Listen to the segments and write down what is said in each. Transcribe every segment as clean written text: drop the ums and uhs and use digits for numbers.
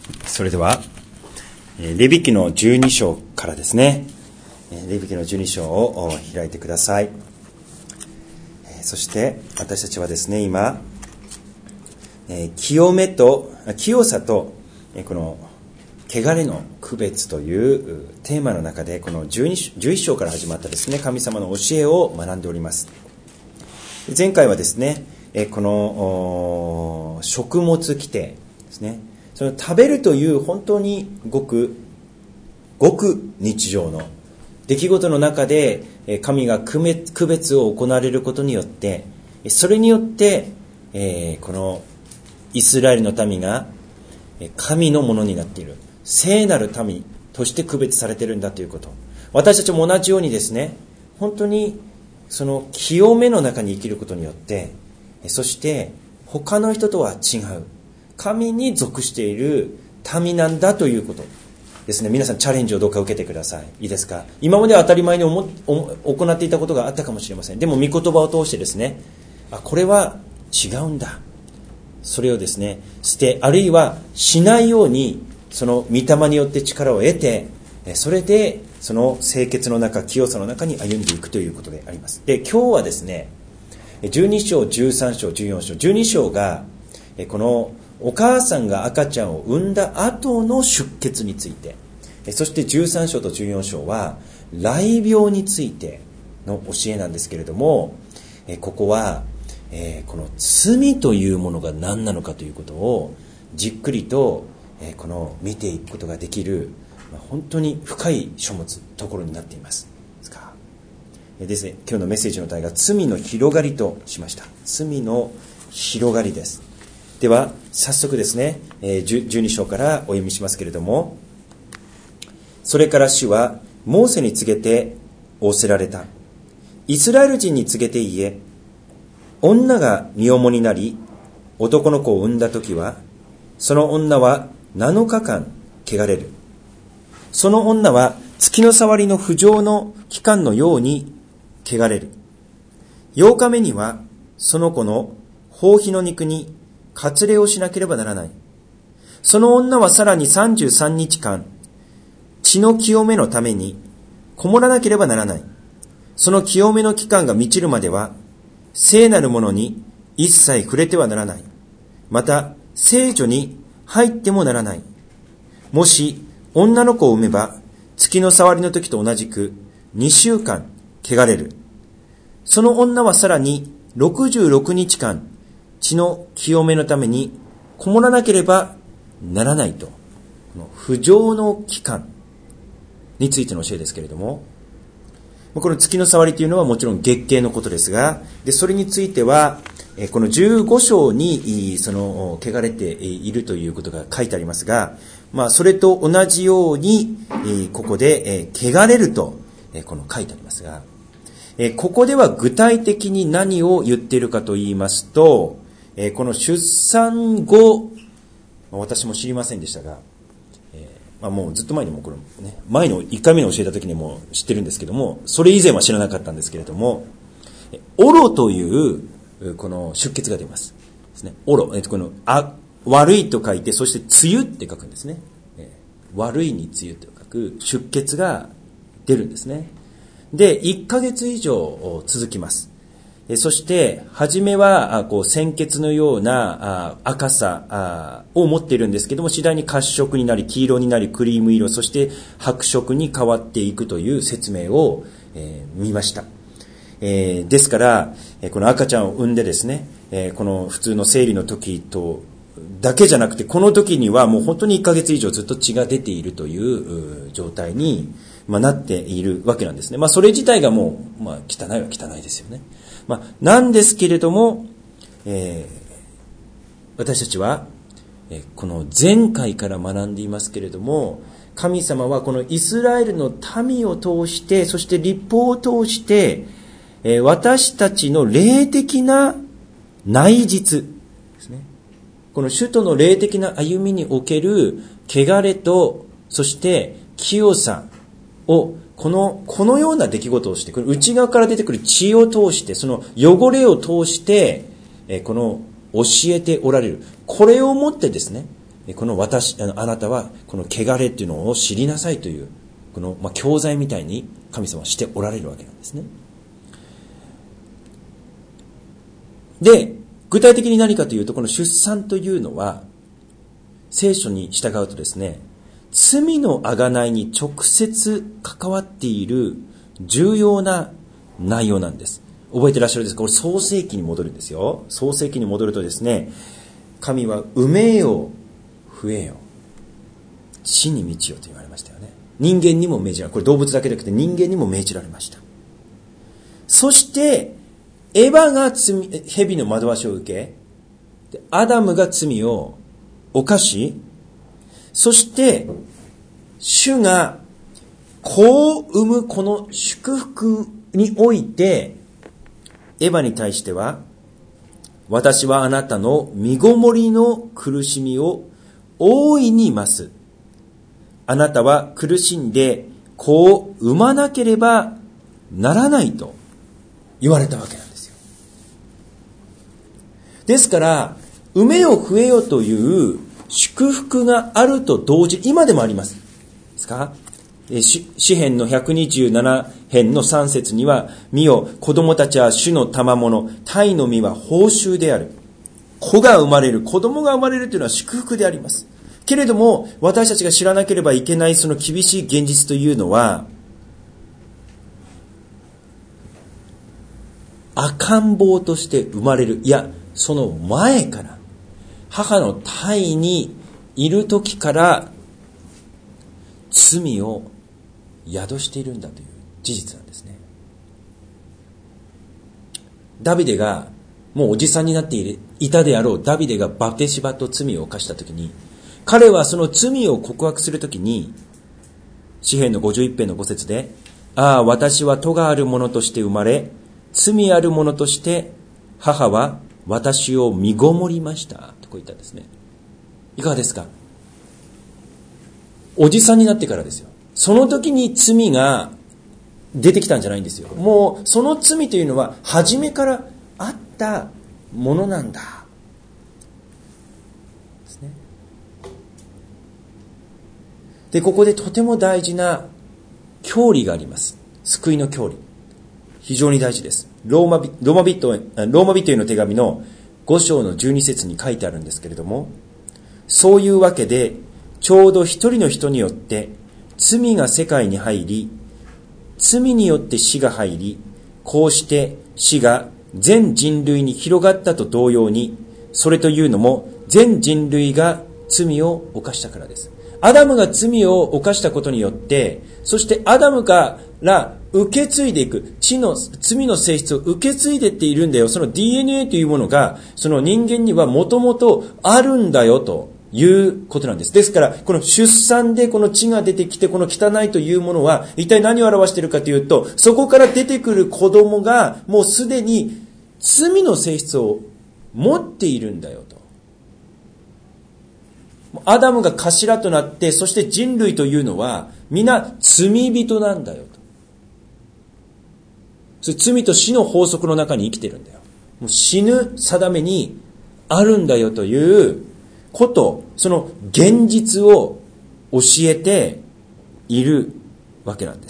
それではレビ記の12章からですね。レビ記の12章を開いてください。そして私たちはですね、今清さとこの汚れの区別というテーマの中で、この11章から始まったですね、神様の教えを学んでおります。前回はですね、この食物規定ですね、その食べるという本当にごく日常の出来事の中で神が区別を行われることによって、それによってこのイスラエルの民が神のものになっている、聖なる民として区別されているんだということ。私たちも同じようにですね、本当にその清めの中に生きることによって、そして他の人とは違う神に属している民なんだということですね。皆さんチャレンジをどうか受けてください。いいですか。今までは当たり前に行っていたことがあったかもしれません。でも御言葉を通してですね、これは違うんだ、それをですね捨て、あるいはしないように、その御霊によって力を得て、それでその清潔の中、清さの中に歩んでいくということであります。で、今日はですね、12章、13章、14章、12章がこのお母さんが赤ちゃんを産んだ後の出血について、そして13章と14章は雷病についての教えなんですけれども、ここはこの罪というものが何なのかということをじっくりとこの見ていくことができる、本当に深い書物、ところになっています。ですね、今日のメッセージの題が罪の広がりとしました。罪の広がりです。では早速ですね、12章からお読みしますけれども、それから主はモーセに告げて仰せられた。イスラエル人に告げて言え、女が身重になり男の子を産んだときは、その女は7日間汚れる。その女は月の触りの不浄の期間のように汚れる。8日目にはその子の包皮の肉に割礼をしなければならない。その女はさらに33日間血の清めのためにこもらなければならない。その清めの期間が満ちるまでは聖なるものに一切触れてはならない。また聖所に入ってもならない。もし女の子を産めば月の触りの時と同じく2週間汚れる。その女はさらに66日間血の清めのためにこもらなければならないと、この不浄の期間についての教えですけれども、この月の触りというのはもちろん月経のことですが、それについてはこの15章にその汚れているということが書いてありますが、それと同じようにここで汚れるとこの書いてありますが、ここでは具体的に何を言っているかと言いますと、この出産後、私も知りませんでしたが、もうずっと前にもこれね、前の1回目の教えた時にも知ってるんですけども、それ以前は知らなかったんですけれども、オロというこの出血が出ますですね。オロ、この悪いと書いて、そして梅雨って書くんですね。悪いに梅雨と書く出血が出るんですね。で、1ヶ月以上続きます。そして初めは鮮血のような赤さを持っているんですけども、次第に褐色になり、黄色になり、クリーム色、そして白色に変わっていくという説明を見ました。ですからこの赤ちゃんを産んでですね、この普通の生理の時とだけじゃなくて、この時にはもう本当に1ヶ月以上ずっと血が出ているという状態になっているわけなんですね。それ自体がもう汚いは汚いですよね。なんですけれども、私たちはこの前回から学んでいますけれども、神様はこのイスラエルの民を通して、そして律法を通して、私たちの霊的な内実ですね。この主との霊的な歩みにおける汚れと、そして清さを、このような出来事をして、この内側から出てくる血を通して、その汚れを通して、この教えておられる。これをもってですね、 このあなたはこの汚れっていうのを知りなさいという、この、教材みたいに神様はしておられるわけなんですね。で、具体的に何かというと、この出産というのは、聖書に従うとですね、罪の贖いに直接関わっている重要な内容なんです。覚えてらっしゃるですか？これ創世記に戻るんですよ。創世記に戻るとですね、神は産めよ増えよ地に満ちよと言われましたよね。人間にも命じられ、これ動物だけでなくて人間にも命じられました。そしてエバが蛇の惑わしを受け、アダムが罪を犯し、そして主が子を産むこの祝福において、エバに対しては、私はあなたの身ごもりの苦しみを大いに増す。あなたは苦しんで子を産まなければならないと言われたわけなんですよ。ですから、産めよ増えよという祝福があると同時、今でもあります。ですか？詩編の127編の3節には、見よ、子供たちは主の賜物、鯛の実は報酬である。子が生まれる、子供が生まれるというのは祝福であります。けれども、私たちが知らなければいけないその厳しい現実というのは、赤ん坊として生まれる、いや、その前から、母の胎にいる時から罪を宿しているんだという事実なんですね。ダビデがもうおじさんになっていたであろうダビデがバテシバと罪を犯した時に、彼はその罪を告白する時に、詩編の51編の5節で、ああ、私は咎ある者として生まれ、罪ある者として母は私を身ごもりましたとこう言ったんですね。いかがですか？おじさんになってからですよ。その時に罪が出てきたんじゃないんですよ。もうその罪というのは初めからあったものなんだですね。で、ここでとても大事な教理があります。救いの教理。非常に大事です。ローマ人への手紙の5章の12節に書いてあるんですけれども、そういうわけでちょうど一人の人によって罪が世界に入り、罪によって死が入り、こうして死が全人類に広がったと同様に、それというのも全人類が罪を犯したからです。アダムが罪を犯したことによって、そしてアダムから受け継いでいく罪の性質を受け継いでいっているんだよ。その DNA というものがその人間にはもともとあるんだよということなんです。ですからこの出産でこの血が出てきて、この汚いというものは一体何を表しているかというと、そこから出てくる子供がもうすでに罪の性質を持っているんだよと。アダムが頭となって、そして人類というのは皆罪人なんだよと。それ罪と死の法則の中に生きてるんだよ。もう死ぬ定めにあるんだよということ、その現実を教えているわけなんです。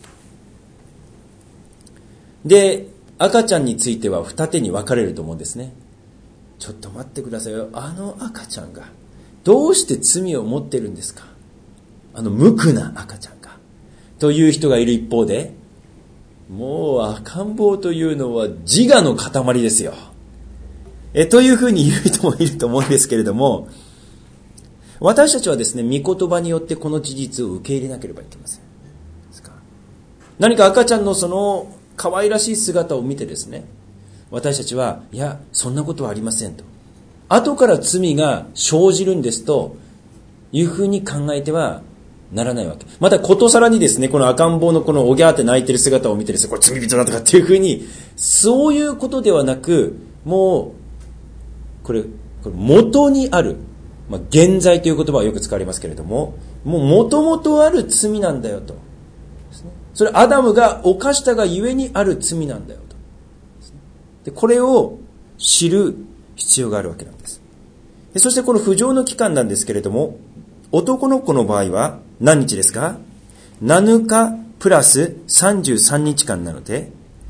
で、赤ちゃんについては二手に分かれると思うんですね。ちょっと待ってくださいよ。あの赤ちゃんがどうして罪を持ってるんですか？無垢な赤ちゃんが。という人がいる一方で、もう赤ん坊というのは自我の塊ですよ。というふうに言う人もいると思うんですけれども、私たちはですね、御言葉によってこの事実を受け入れなければいけません。ですか？何か赤ちゃんのその可愛らしい姿を見てですね、私たちは、いや、そんなことはありませんと。後から罪が生じるんですというふうに考えてはならないわけ。またことさらにですね、この赤ん坊のこのおぎゃーって泣いてる姿を見てですね、これ罪人だとかっていうふうに、そういうことではなく、もうこれ元にある、現在という言葉はよく使われますけれども、もう元々ある罪なんだよと。それアダムが犯したがゆえにある罪なんだよと。で、これを知る必要があるわけなんです。 そしてこの不浄の期間なんですけれども、男の子の場合は何日ですか？ 7 日プラス33日間なので、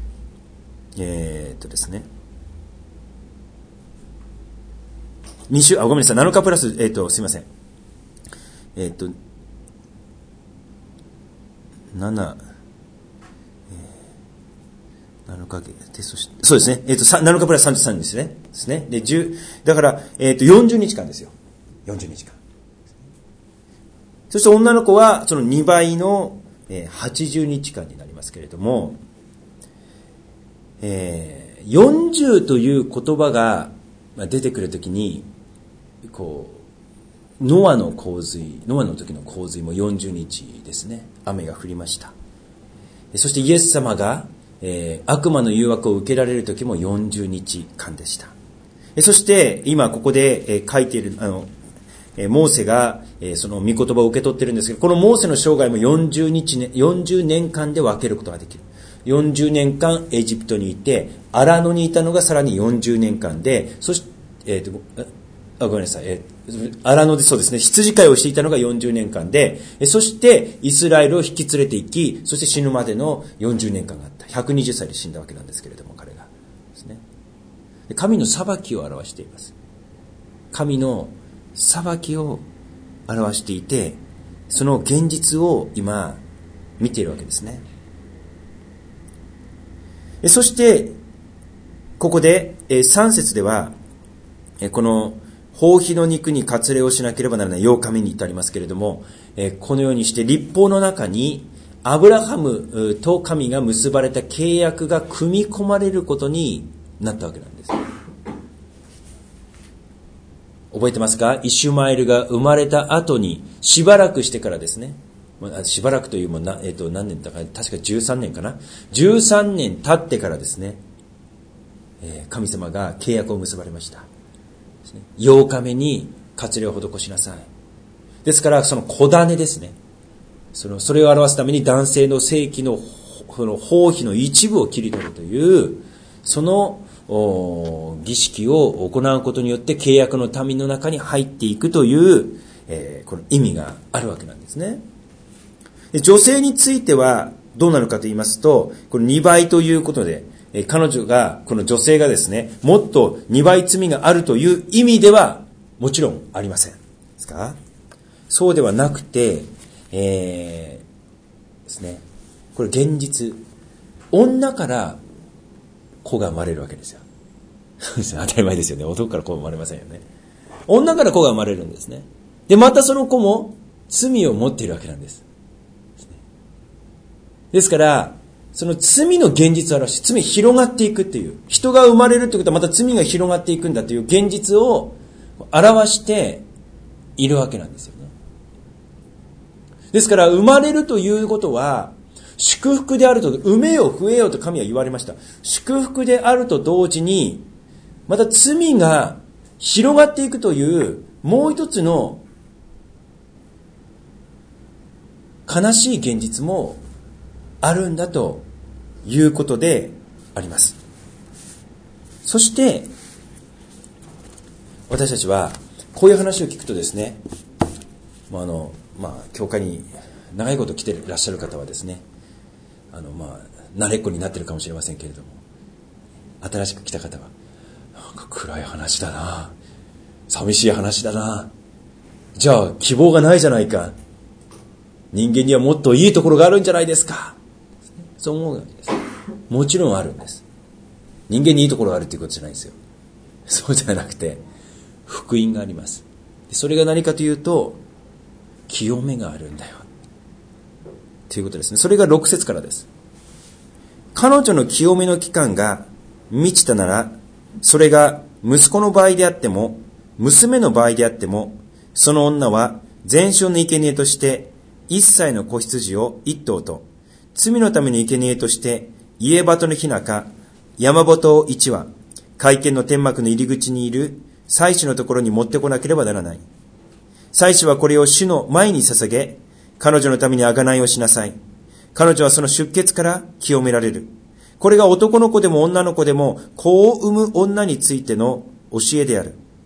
ですね。ごめんなさい。7日プラス、すいません。7、7日で、そうですね。7日プラス33ですね。ですね。で、だから、40日間ですよ。40日間。そして女の子は、その2倍の、80日間になりますけれども、40という言葉が出てくるときに、ノアの時の洪水も40日ですね。雨が降りました。そしてイエス様が、悪魔の誘惑を受けられる時も40日間でした。そして今ここで書いているモーセがその御言葉を受け取っているんですけど、このモーセの生涯も40年間で分けることができる。40年間エジプトにいて、荒野にいたのがさらに40年間で、そしてごめんなさい。荒野でそうですね、羊飼いをしていたのが40年間で、そしてイスラエルを引き連れて行き、そして死ぬまでの40年間があった。120歳で死んだわけなんですけれども、彼がですね。神の裁きを表しています。神の裁きを表していて、その現実を今見ているわけですね。そしてここで3節では、この包皮の肉に割礼をしなければならない8日目に至りますけれども、このようにして律法の中にアブラハムと神が結ばれた契約が組み込まれることになったわけなんです。覚えてますか？イシュマエルが生まれた後にしばらくしてからですね、しばらくというも何年だか、確か13年かな、13年経ってからですね、神様が契約を結ばれました。8日目に割礼を施しなさい。ですからその小種ですね、それを表すために男性の性器の包皮の一部を切り取るというその儀式を行うことによって契約の民の中に入っていくという、この意味があるわけなんですね。で、女性についてはどうなるかと言いますと、これ2倍ということで、この女性がですね、もっと2倍罪があるという意味ではもちろんありません。ですか？そうではなくて、ですね、これ現実、女から子が生まれるわけですよ。当たり前ですよね。男から子が生まれませんよね。女から子が生まれるんですね。で、またその子も罪を持っているわけなんです。ですから、その罪の現実を表し、罪広がっていくっていう、人が生まれるってことはまた罪が広がっていくんだという現実を表しているわけなんですよね。ですから、生まれるということは、祝福であると、産めよ増えよと神は言われました。祝福であると同時に、また罪が広がっていくという、もう一つの悲しい現実もあるんだということであります。そして、私たちは、こういう話を聞くとですね、教会に長いこと来ていらっしゃる方はですね、慣れっこになっているかもしれませんけれども、新しく来た方は、なんか暗い話だな、寂しい話だな、じゃあ希望がないじゃないか、人間にはもっといいところがあるんじゃないですか、そう思うわけです。もちろんあるんです。人間にいいところがあるということじゃないですよ。そうじゃなくて、福音があります。それが何かというと、清めがあるんだよということですね。それが6節からです。彼女の清めの期間が満ちたなら、それが息子の場合であっても娘の場合であっても、その女は全焼の生贄として1歳の子羊を1頭と、罪のための生贄として家鳩のひなか山鳩を1羽、会見の天幕の入り口にいる祭司のところに持ってこなければならない。祭司はこれを主の前に捧げ、彼女のために贖いをしなさい。彼女はその出血から清められる。これが男の子でも女の子でも子を産む女についての教えである。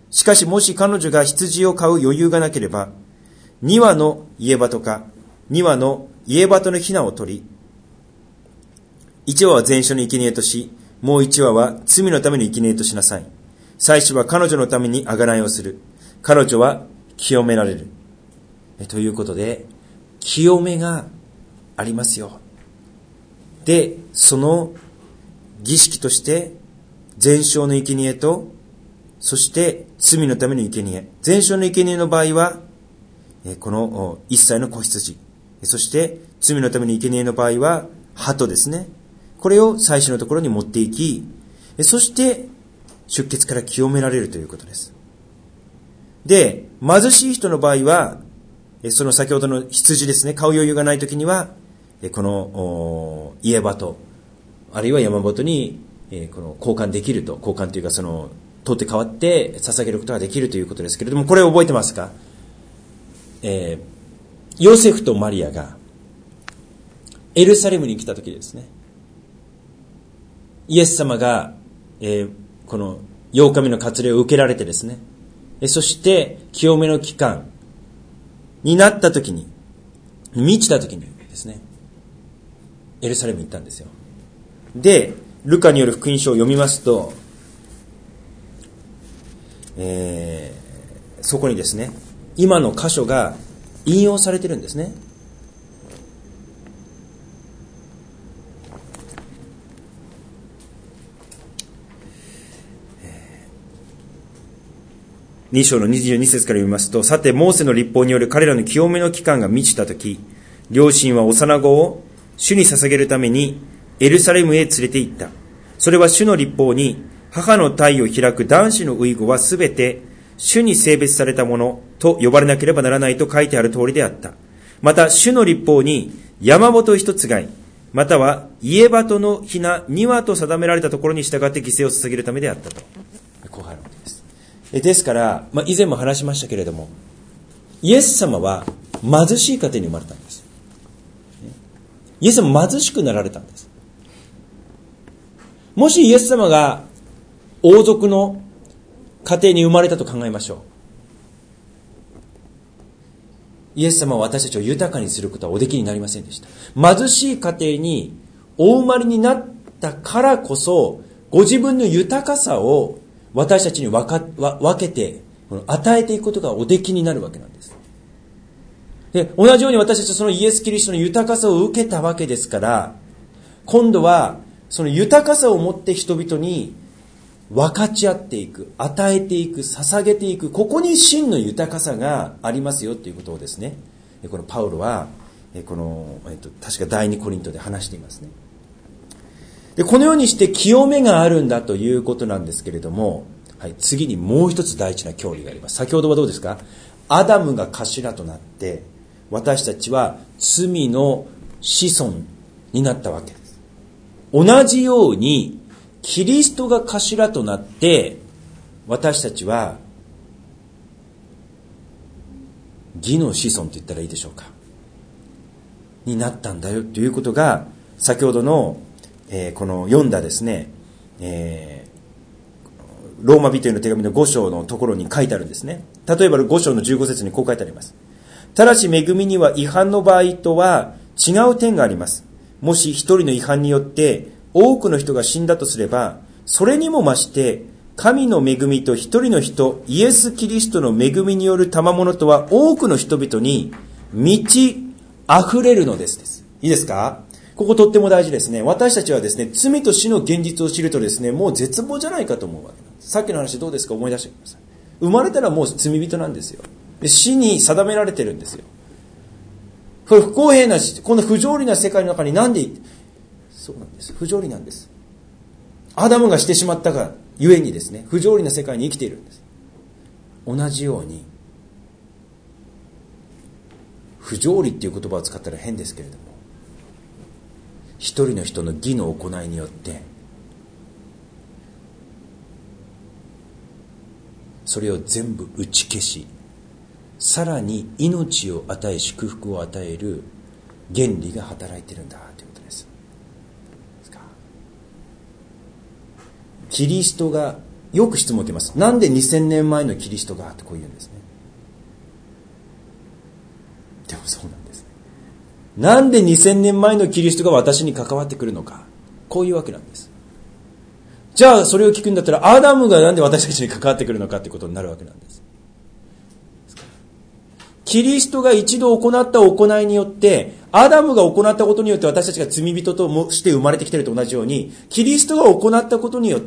しかしもし彼女が羊を飼う余裕がなければ、2羽の家鳩か2羽の家鳩のヒナを取り、1羽は全焼の生贄とし、もう1羽は罪のための生贄としなさい。祭司は彼女のために贖いをする。彼女は清められる。ということで、清めがありますよ。で、その儀式として、全焼の生贄と、そして罪のための生贄。全焼の生贄の場合は、この一切の子羊。そして罪のための生贄の場合は、鳩ですね。これを祭司のところに持っていき、そして出血から清められるということです。で、貧しい人の場合は、その先ほどの羊ですね、買う余裕がないときには、この家鳩、あるいは山鳩にこの交換できると、交換というか取って代わって捧げることができるということですけれども、これを覚えてますか？ヨセフとマリアがエルサレムに来た時ですね、イエス様が、この8日目の割礼を受けられてですね、そして清めの期間になった時に、満ちた時にですね、エルサレムに行ったんですよ。で、ルカによる福音書を読みますと、そこにですね、今の箇所が引用されてるんですね。2章の22節から読みますと、さてモーセの律法による彼らの清めの期間が満ちたとき、両親は幼子を主に捧げるためにエルサレムへ連れて行った。それは主の律法に、母の胎を開く男子の遺語はすべて主に性別されたものと呼ばれなければならないと書いてある通りであった。また主の律法に山鳩一つ買い、または家鳩のひな2羽と定められたところに従って犠牲を捧げるためであったと。こうあるわけです。ですから、以前も話しましたけれども、イエス様は貧しい家庭に生まれたんです。イエス様貧しくなられたんです。もしイエス様が王族の家庭に生まれたと考えましょう。イエス様は私たちを豊かにすることはおできになりませんでした。貧しい家庭にお生まれになったからこそ、ご自分の豊かさを私たちに分けて与えていくことがおできになるわけなんです。で、同じように私たちはそのイエス・キリストの豊かさを受けたわけですから、今度はその豊かさを持って人々に分かち合っていく、与えていく、捧げていく、ここに真の豊かさがありますよということをですね、このパウロはこの、確か第2コリントで話していますね。で、このようにして清めがあるんだということなんですけれども、はい、次にもう一つ大事な教理があります。先ほどはどうですか？アダムが頭となって私たちは罪の子孫になったわけです。同じようにキリストが頭となって私たちは義の子孫と言ったらいいでしょうか、になったんだよということが先ほどのこの読んだですね、ローマ人への手紙の5章のところに書いてあるんですね。例えば5章の15節にこう書いてあります。ただし恵みには違反の場合とは違う点があります。もし一人の違反によって多くの人が死んだとすれば、それにも増して神の恵みと一人の人、イエス・キリストの恵みによる賜物とは多くの人々に満ち溢れるのです。いいですか？こことっても大事ですね。私たちはですね、罪と死の現実を知るとですね、もう絶望じゃないかと思うわけなんです。さっきの話どうですか？思い出してください。生まれたらもう罪人なんですよ。で、死に定められてるんですよ。これ不公平な、この不条理な世界の中になんで、そうなんです。不条理なんです。アダムがしてしまったがゆえにですね、不条理な世界に生きているんです。同じように、不条理っていう言葉を使ったら変ですけれども、一人の人の義の行いによってそれを全部打ち消し、さらに命を与え祝福を与える原理が働いているんだということです。キリストがよく質問を受けます。なんで2000年前のキリストがってこう言うんですね。でもそうなんですね。なんで2000年前のキリストが私に関わってくるのか。こういうわけなんです。じゃあそれを聞くんだったら、アダムがなんで私たちに関わってくるのかってことになるわけなんです。キリストが一度行った行いによって、アダムが行ったことによって私たちが罪人として生まれてきていると同じように、キリストが行ったことによって、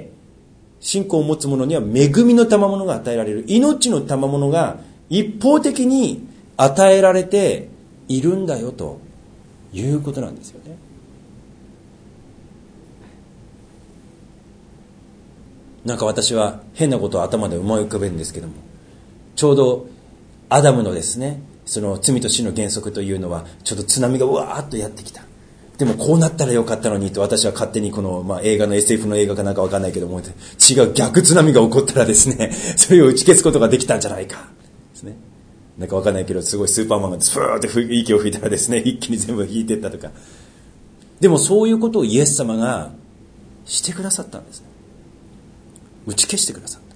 信仰を持つ者には恵みの賜物が与えられる。命の賜物が一方的に与えられているんだよということなんですよね。なんか私は変なことを頭で思い浮かべるんですけども、ちょうどアダムのですね、その罪と死の原則というのは、ちょっと津波がうわーっとやってきた。でもこうなったらよかったのにと私は勝手にこの、映画の SF の映画かなんかわかんないけども、違う逆津波が起こったらですね、それを打ち消すことができたんじゃないか。ですね。なんかわかんないけど、すごいスーパーマンがスーって息を吹いたらですね、一気に全部引いていったとか。でもそういうことをイエス様がしてくださったんですね。打ち消してくださった。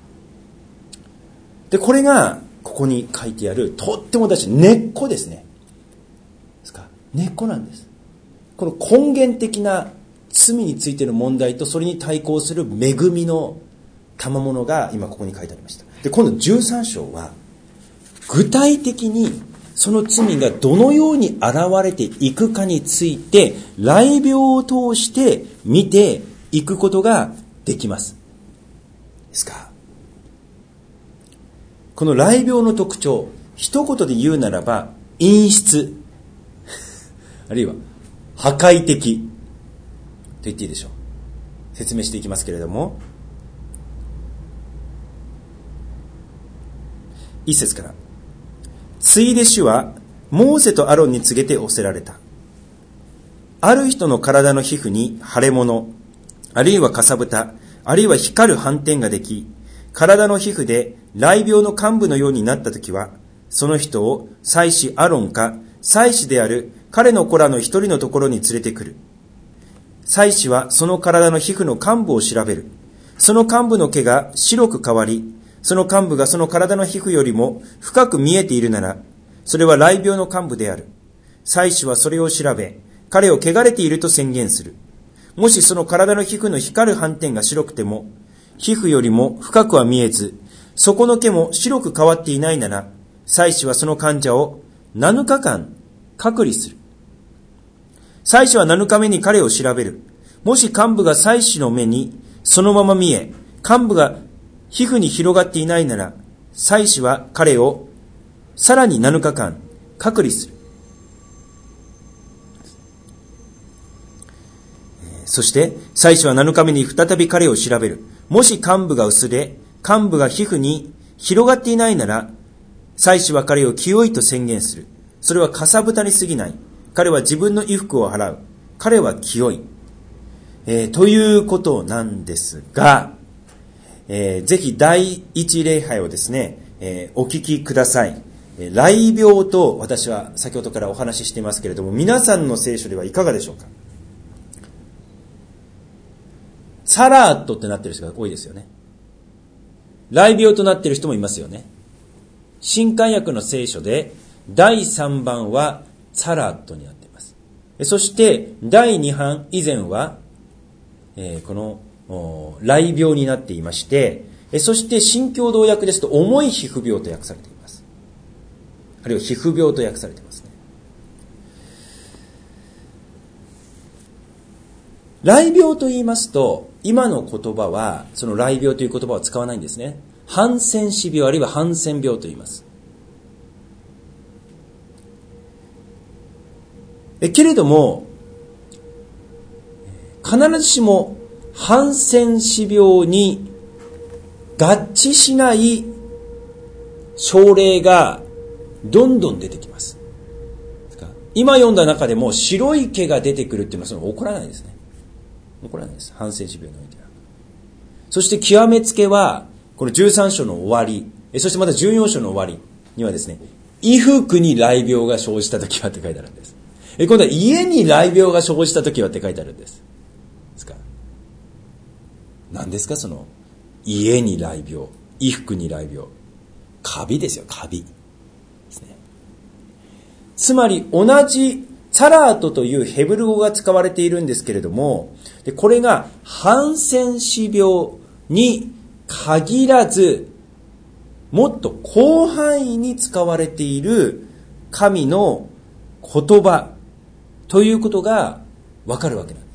で、これが、ここに書いてある、とっても大事、根っこですね。ですか？根っこなんです。この根源的な罪についての問題と、それに対抗する恵みの賜物が今ここに書いてありました。で、今度13章は、具体的にその罪がどのように現れていくかについて、雷病を通して見ていくことができます。ですか？この雷病の特徴、一言で言うならば、陰湿、あるいは破壊的と言っていいでしょう。説明していきますけれども、一節から、ついで主はモーセとアロンに告げて仰せられた。ある人の体の皮膚に腫れ物、あるいはかさぶた、あるいは光る斑点ができ、体の皮膚で雷病の患部のようになったときは、その人を祭司アロンか祭司である彼の子らの一人のところに連れてくる。祭司はその体の皮膚の患部を調べる。その患部の毛が白く変わり、その患部がその体の皮膚よりも深く見えているなら、それは雷病の患部である。祭司はそれを調べ、彼を汚れていると宣言する。もしその体の皮膚の光る斑点が白くても、皮膚よりも深くは見えず、そこの毛も白く変わっていないなら、祭司はその患者を7日間隔離する。祭司は7日目に彼を調べる。もし患部が祭司の目にそのまま見え、患部が皮膚に広がっていないなら、祭司は彼をさらに7日間隔離する。そして、祭司は7日目に再び彼を調べる。もし患部が薄れ、患部が皮膚に広がっていないなら、祭司は彼を清いと宣言する。それはかさぶたに過ぎない。彼は自分の衣服を払う。彼は清い。ということなんですが、ぜひ第一礼拝をですね、お聞きください。雷病と私は先ほどからお話ししていますけれども、皆さんの聖書ではいかがでしょうか？サラートってなってる人が多いですよね。雷病となっている人もいますよね。新漢訳の聖書で第3番はサラートになっています。そして第2版以前は、この雷病になっていまして、そして新共同訳ですと重い皮膚病と訳されています。あるいは皮膚病と訳されていますね。雷病と言いますと、今の言葉はその雷病という言葉を使わないんですね。ハンセン氏病あるいはハンセン病と言います。けれども必ずしもハンセン氏病に合致しない症例がどんどん出てきます。今読んだ中でも白い毛が出てくるっていうのはそれ起こらないですね。起こらないです。ハンセン氏病においては。そして極めつけはこの13章の終わり、そしてまた14章の終わりにはですね、衣服に雷病が生じたときはって書いてあるんです。今度は家に雷病が生じたときはって書いてあるんです。ですか？何ですかその家に雷病、衣服に雷病、カビですよ、カビですね。つまり同じツァラートというヘブル語が使われているんですけれども、でこれがハンセン氏病に限らず、もっと広範囲に使われている神の言葉ということがわかるわけなんです。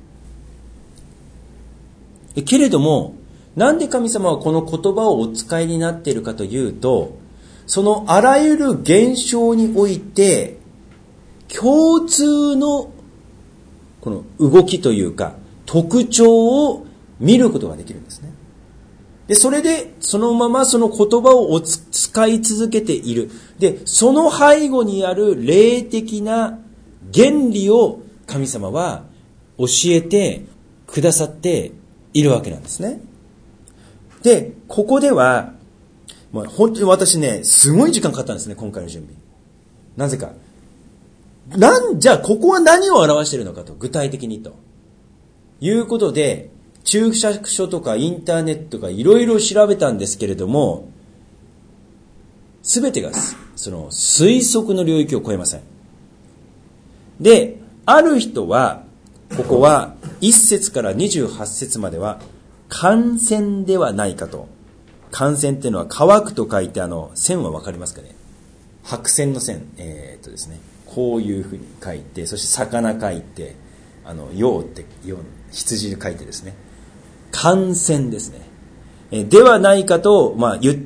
けれども、なんで神様はこの言葉をお使いになっているかというと、そのあらゆる現象において共通のこの動きというか特徴を見ることができるんですね。で、それでそのままその言葉を使い続けている。で、その背後にある霊的な原理を神様は教えてくださっているわけなんですね。で、ここでは、本当に私ね、すごい時間かかったんですね、今回の準備。なぜか。じゃあここは何を表しているのかと、具体的にと。いうことで、注釈書とかインターネットとかいろいろ調べたんですけれども、すべてがその推測の領域を超えません。で、ある人は、ここは1節から28節までは、感染ではないかと。感染っていうのは乾くと書いて、線はわかりますかね。白線の線。ですね。こういうふうに書いて、そして魚書いて、羊って羊書いてですね。感染ですね。ではないかと、言って、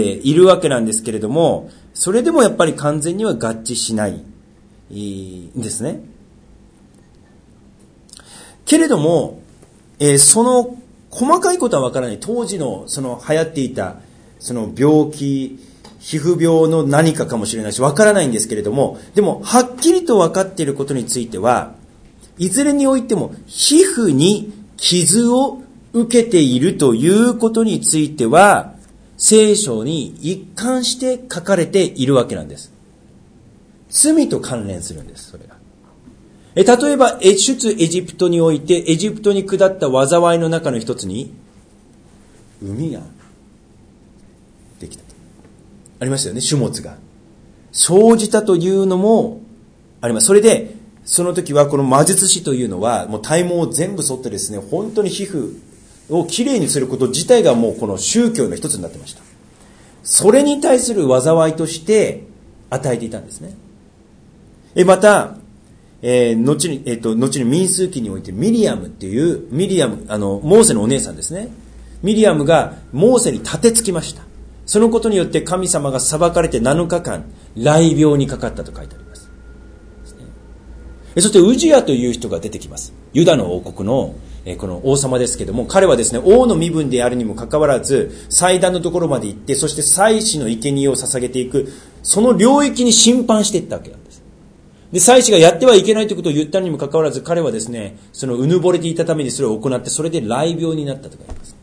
いるわけなんですけれども、それでもやっぱり完全には合致しないんですね。けれども、その細かいことはわからない。当時のその流行っていたその病気、皮膚病の何かかもしれないし、わからないんですけれども、でもはっきりとわかっていることについては、いずれにおいても皮膚に傷を受けているということについては、聖書に一貫して書かれているわけなんです。罪と関連するんです、それが。例えば、出エジプトにおいて、エジプトに下った災いの中の一つに、海ができた。ありましたよね、種物が。生じたというのもあります。それで、その時はこの魔術師というのは、もう体毛を全部剃ってですね、本当に皮膚をきれいにすること自体がもうこの宗教の一つになってました。それに対する災いとして与えていたんですね。また、後に民数記においてミリアムっていう、モーセのお姉さんですね。ミリアムがモーセに立てつきました。そのことによって神様が裁かれて7日間、雷病にかかったと書いてあります。そしてウジヤという人が出てきます。ユダの王国のこの王様ですけども、彼はですね、王の身分であるにもかかわらず、祭壇のところまで行って、そして祭司の生贄を捧げていく、その領域に侵犯していったわけなんです。で、祭司がやってはいけないということを言ったにもかかわらず、彼はですね、そのうぬぼれていたためにそれを行って、それで雷病になったと書いてあります。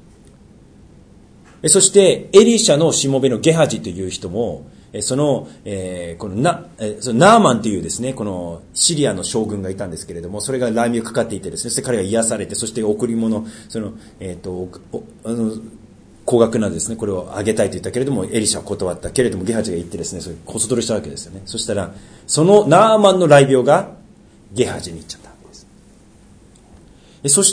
そして、エリシャのしもべのゲハジという人も、そのナーマンというですね、このシリアの将軍がいたんですけれども、それが雷病かかっていてですね、そして彼が癒されて、そして贈り物、高額なですね、これをあげたいと言ったけれども、エリシャは断ったけれども、ゲハジが言ってですね、それこそ取りしたわけですよね。そしたら、そのナーマンの雷病がゲハジに行っちゃったわけです。そして、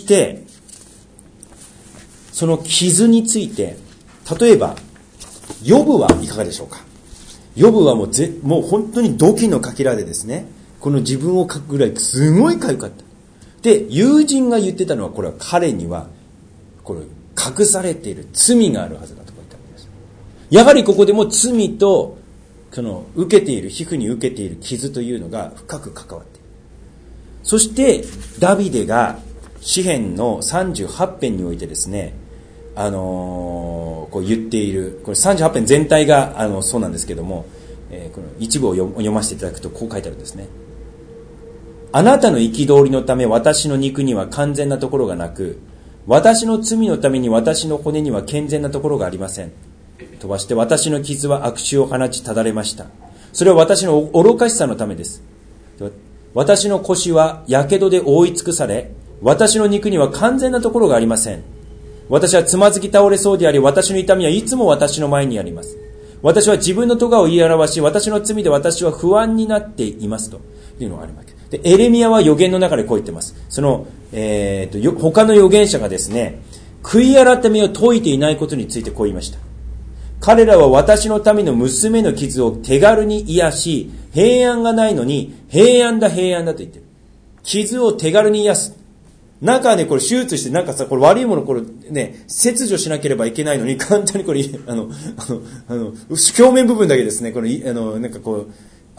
その傷について、例えば、ヨブはいかがでしょうか。ヨブはもう本当に土器のかけらでですね、この自分をかくぐらいすごい痒かった。で、友人が言ってたのは、これは彼には、これ隠されている罪があるはずだと言ったわけです。やはりここでも罪と、その受けている、皮膚に受けている傷というのが深く関わっている。そして、ダビデが詩編の38編においてですね、こう言っている、これ38編全体がそうなんですけども、この一部を読ませていただくとこう書いてあるんですね。あなたの憤りのため私の肉には完全なところがなく、私の罪のために私の骨には健全なところがありません。飛ばして私の傷は悪臭を放ちただれました。それは私の愚かしさのためです。私の腰は火傷で覆い尽くされ、私の肉には完全なところがありません。 私はつまずき倒れそうであり、私の痛みはいつも私の前にあります。私は自分の咎を言い表し、私の罪で私は不安になっていますというのがあります。で、エレミヤは預言の中でこう言ってます。その、他の預言者がですね、悔い改めを説いていないことについてこう言いました。彼らは私の民の娘の傷を手軽に癒し、平安がないのに、平安だ平安だと言ってる。傷を手軽に癒す。中ね、これ手術して、なんかさ、これ悪いもの、これね、切除しなければいけないのに、簡単にこれ、表面部分だけですね、これ、なんかこ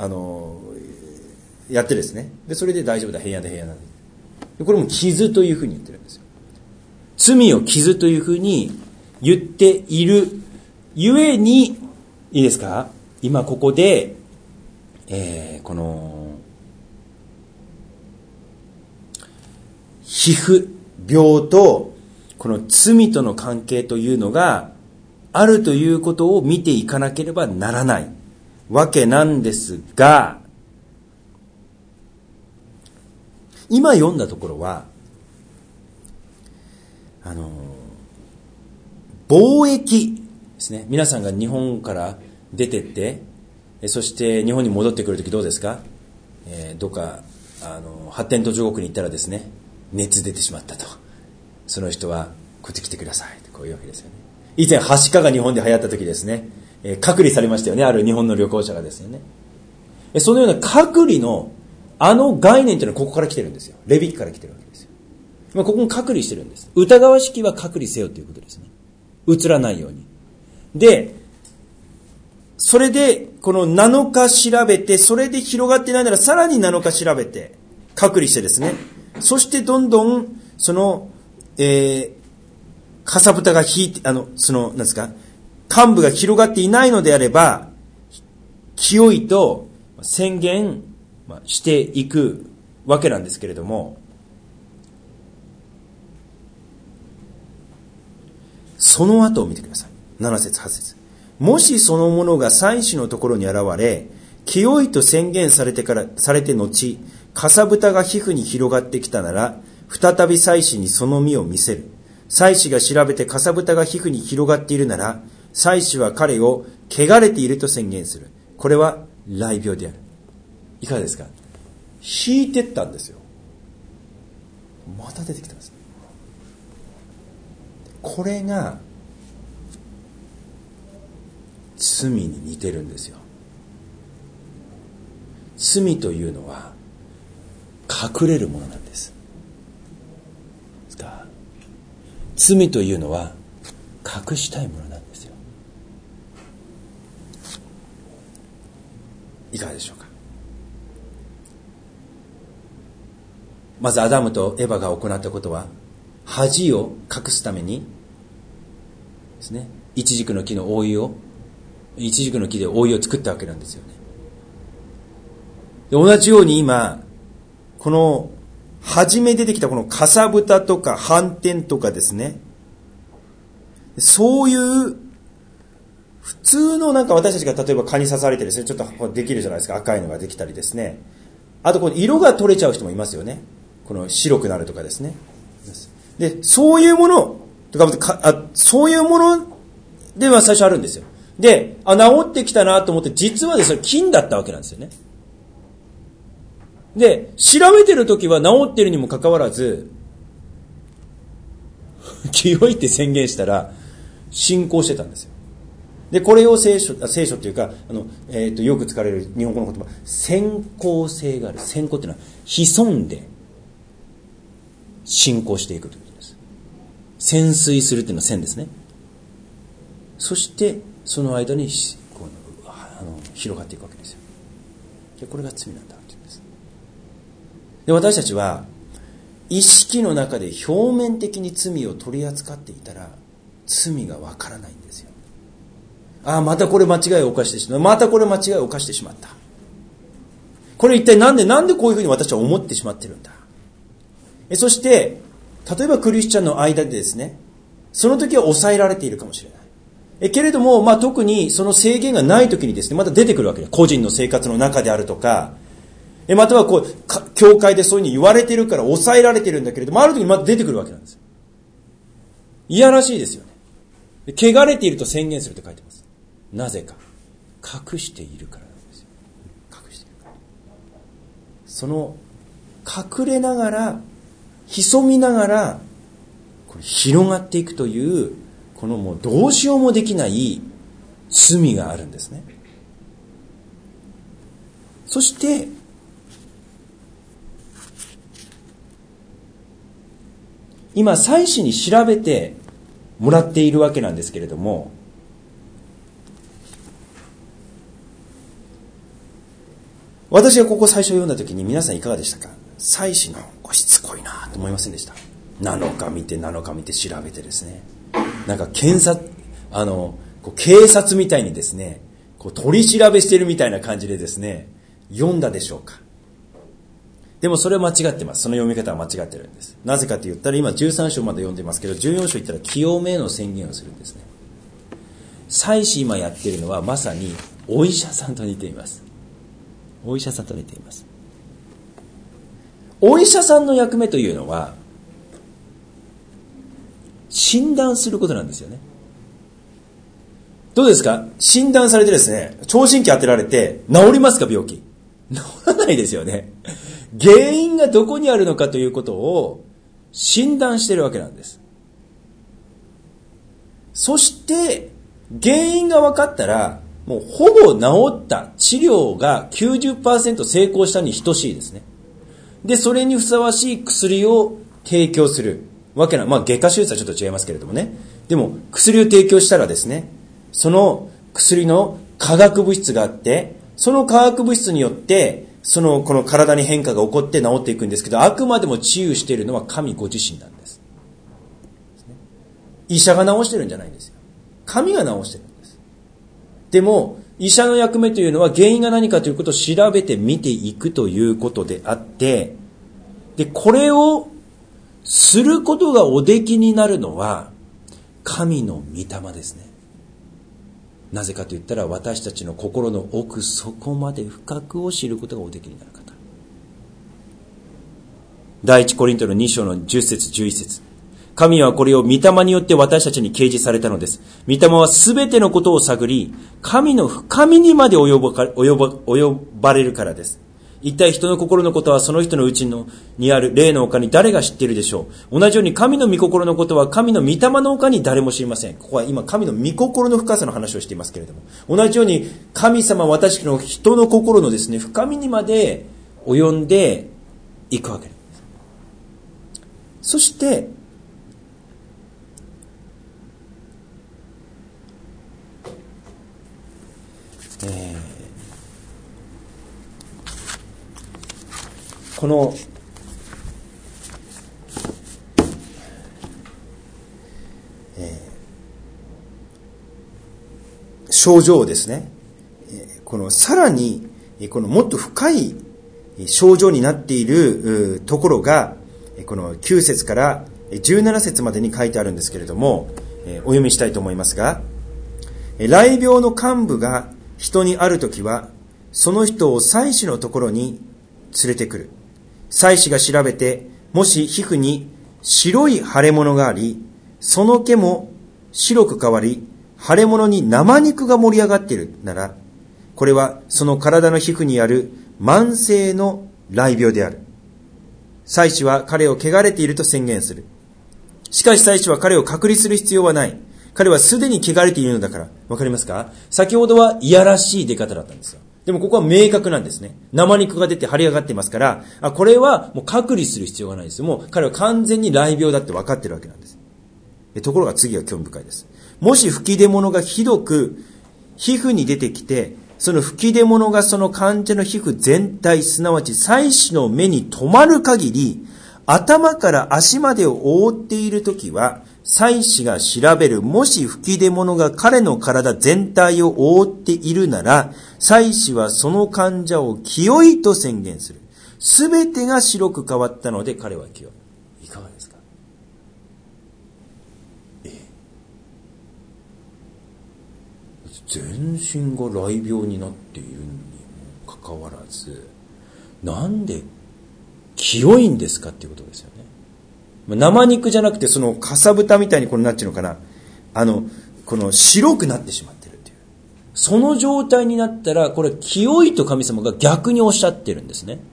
う、やってですね。で、それで大丈夫だ、平安だ平安だ。これも傷というふうに言ってるんですよ。罪を傷というふうに言っているゆえに、いいですか？今ここで、この、皮膚病とこの罪との関係というのがあるということを見ていかなければならないわけなんですが、今読んだところは、貿易ですね。皆さんが日本から出てって、そして日本に戻ってくるときどうですか？どっか発展途上国に行ったらですね、熱出てしまったと。その人はこっち来てくださいとこういうわけですよね。以前はしかが日本で流行った時ですね、隔離されましたよね。ある日本の旅行者がですよね。そのような隔離の概念というのはここから来てるんですよ。レビキから来てるわけですよ。ここも隔離してるんです。疑わしきは隔離せよということですね。移らないように。で、それでこの7日調べて、それで広がってないならさらに7日調べて隔離してですね、そしてどんどんその、かさぶたが引いて、なんですか、幹部が広がっていないのであれば、清いと宣言していくわけなんですけれども、その後を見てください。7節8節。もしそのものが祭司のところに現れ、清いと宣言されて後、かさぶたが皮膚に広がってきたなら、再び祭司にその実を見せる。祭司が調べてかさぶたが皮膚に広がっているなら、祭司は彼を汚れていると宣言する。これは癩病である。いかがですか？引いてったんですよ。また出てきたんです。これが罪に似てるんですよ。罪というのは隠れるものなんです。罪というのは隠したいものなんですよ。いかがでしょうか？まずアダムとエバが行ったことは、恥を隠すためにですね、イチジクの木で覆いを作ったわけなんですよね。で、同じように今この初め出てきたこのかさぶたとか斑点とかですね、そういう普通のなんか私たちが例えば蚊に刺されてですね、ちょっとできるじゃないですか、赤いのができたりですね、あとこの色が取れちゃう人もいますよね。この白くなるとかですね。で、そういうものとか、そういうものでは最初あるんですよ。で、治ってきたなと思って、実はですね、菌だったわけなんですよね。で、調べてるときは治ってるにもかかわらず、清いって宣言したら、信仰してたんですよ。で、これを聖書というか、よく使われる日本語の言葉、潜行性がある。潜行っていうのは、潜んで、信仰していくということです。潜水するっていうのは潜ですね。そして、その間に広がっていくわけですよ。で、これが罪なんだというんです。で、私たちは意識の中で表面的に罪を取り扱っていたら罪がわからないんですよ。またこれ間違いを犯してしまった。またこれ間違いを犯してしまった。これ一体なんでこういうふうに私は思ってしまってるんだ。そして例えばクリスチャンの間でですね、その時は抑えられているかもしれない。けれども、特にその制限がない時にですね、また出てくるわけです。個人の生活の中であるとか、または教会でそういうふうに言われているから抑えられているんだけれども、ある時にまた出てくるわけなんです。 いやらしいですよね。汚れていると宣言するって書いてます。なぜか。隠しているからなんですよ。隠しているから。その、隠れながら、潜みながら、これ広がっていくという、このもうどうしようもできない罪があるんですね。そして、今、祭司に調べてもらっているわけなんですけれども、私がここ最初読んだ時に皆さんいかがでしたか？祭司のしつこいなと思いませんでした？7日見て調べてですね。なんか警察みたいにですね、取り調べしてるみたいな感じでですね、読んだでしょうか？でもそれは間違ってます。その読み方は間違ってるんです。なぜかと言ったら今13章まで読んでますけど、14章言ったら清めの宣言をするんですね。祭司今やっているのはまさにお医者さんと似ています。お医者さんと似ています。お医者さんの役目というのは診断することなんですよね。どうですか？診断されてですね、聴診器当てられて治りますか？病気治らないですよね。原因がどこにあるのかということを診断しているわけなんです。そして原因が分かったらもうほぼ治った、治療が 90% 成功したに等しいですね。で、それにふさわしい薬を提供するわけな、外科手術はちょっと違いますけれどもね。でも薬を提供したらですね、その薬の化学物質があって、その化学物質によってこの体に変化が起こって治っていくんですけど、あくまでも治癒しているのは神ご自身なんです。医者が治してるんじゃないんですよ。神が治してるんです。でも医者の役目というのは原因が何かということを調べて見ていくということであって、でこれをすることがおできになるのは神の御霊ですね。なぜかと言ったら私たちの心の奥底まで深くを知ることがおできになる方。第一コリントの2章の10節11節。神はこれを御霊によって私たちに掲示されたのです。御霊はすべてのことを探り、神の深みにまで及ばれるからです。一体人の心のことはその人のうちにある霊の他に誰が知っているでしょう。同じように神の御心のことは神の御霊の他に誰も知りません。ここは今神の御心の深さの話をしていますけれども、同じように神様は私の人の心のですね、深みにまで及んでいくわけです。そしてこの症状をですね、このさらにこのもっと深い症状になっているところがこの9節から17節までに書いてあるんですけれども、お読みしたいと思いますが、雷病の患部が人にあるときはその人を祭司のところに連れてくる。祭司が調べて、もし皮膚に白い腫れ物があり、その毛も白く変わり、腫れ物に生肉が盛り上がっているなら、これはその体の皮膚にある慢性の雷病である。祭司は彼を汚れていると宣言する。しかし祭司は彼を隔離する必要はない。彼はすでに汚れているのだから。わかりますか？先ほどはいやらしい出方だったんですよ。でもここは明確なんですね。生肉が出て張り上がってますから、これはもう隔離する必要がないです。もう彼は完全に雷病だって分かってるわけなんです。ところが次は興味深いです。もし吹き出物がひどく皮膚に出てきて、その吹き出物がその患者の皮膚全体、すなわち祭司の目に留まる限り、頭から足までを覆っているときは、祭司が調べる、もし吹き出物が彼の体全体を覆っているなら、祭司はその患者を清いと宣言する。すべてが白く変わったので彼は清い。いかがですか？全身が雷病になっているにもかかわらず、なんで清いんですかっていうことですよね。 生肉じゃなくてそのかさぶたみたいにこれなっちゃうのかな、この白くなってしまっているっていう、その状態になったら、これ清いと神様が逆におっしゃってるんですね。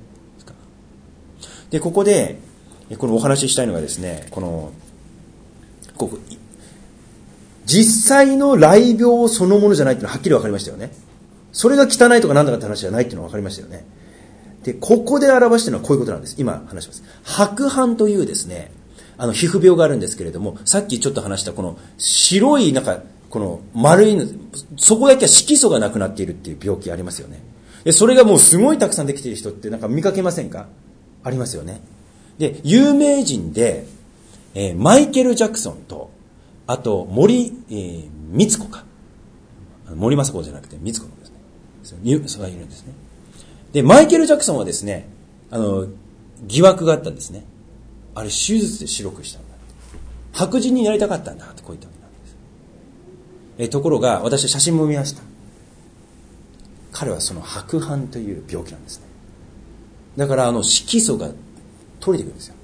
でここでこのお話ししたいのがですね、ここ実際の雷病そのものじゃないっていうのははっきり分かりましたよね。それが汚いとかなんだかって話じゃないっていうのは分かりましたよね。でここで表しているのはこういうことなんです。今話します。白斑というですね、皮膚病があるんですけれども、さっきちょっと話したこの白いこの丸いの、そこだけは色素がなくなっているっていう病気ありますよね。でそれがもうすごいたくさんできている人って見かけませんか？ありますよね。で有名人で、マイケル・ジャクソンと、あと森光子か、森昌子じゃなくて光子のですね、それがいるんですね。でマイケル・ジャクソンはですね、疑惑があったんですね。あれ手術で白くしたんだ、白人になりたかったんだとこう言ったわけなんです。ところが私は写真も見ました。彼はその白斑という病気なんですね。だから色素が取れてくるんですよ。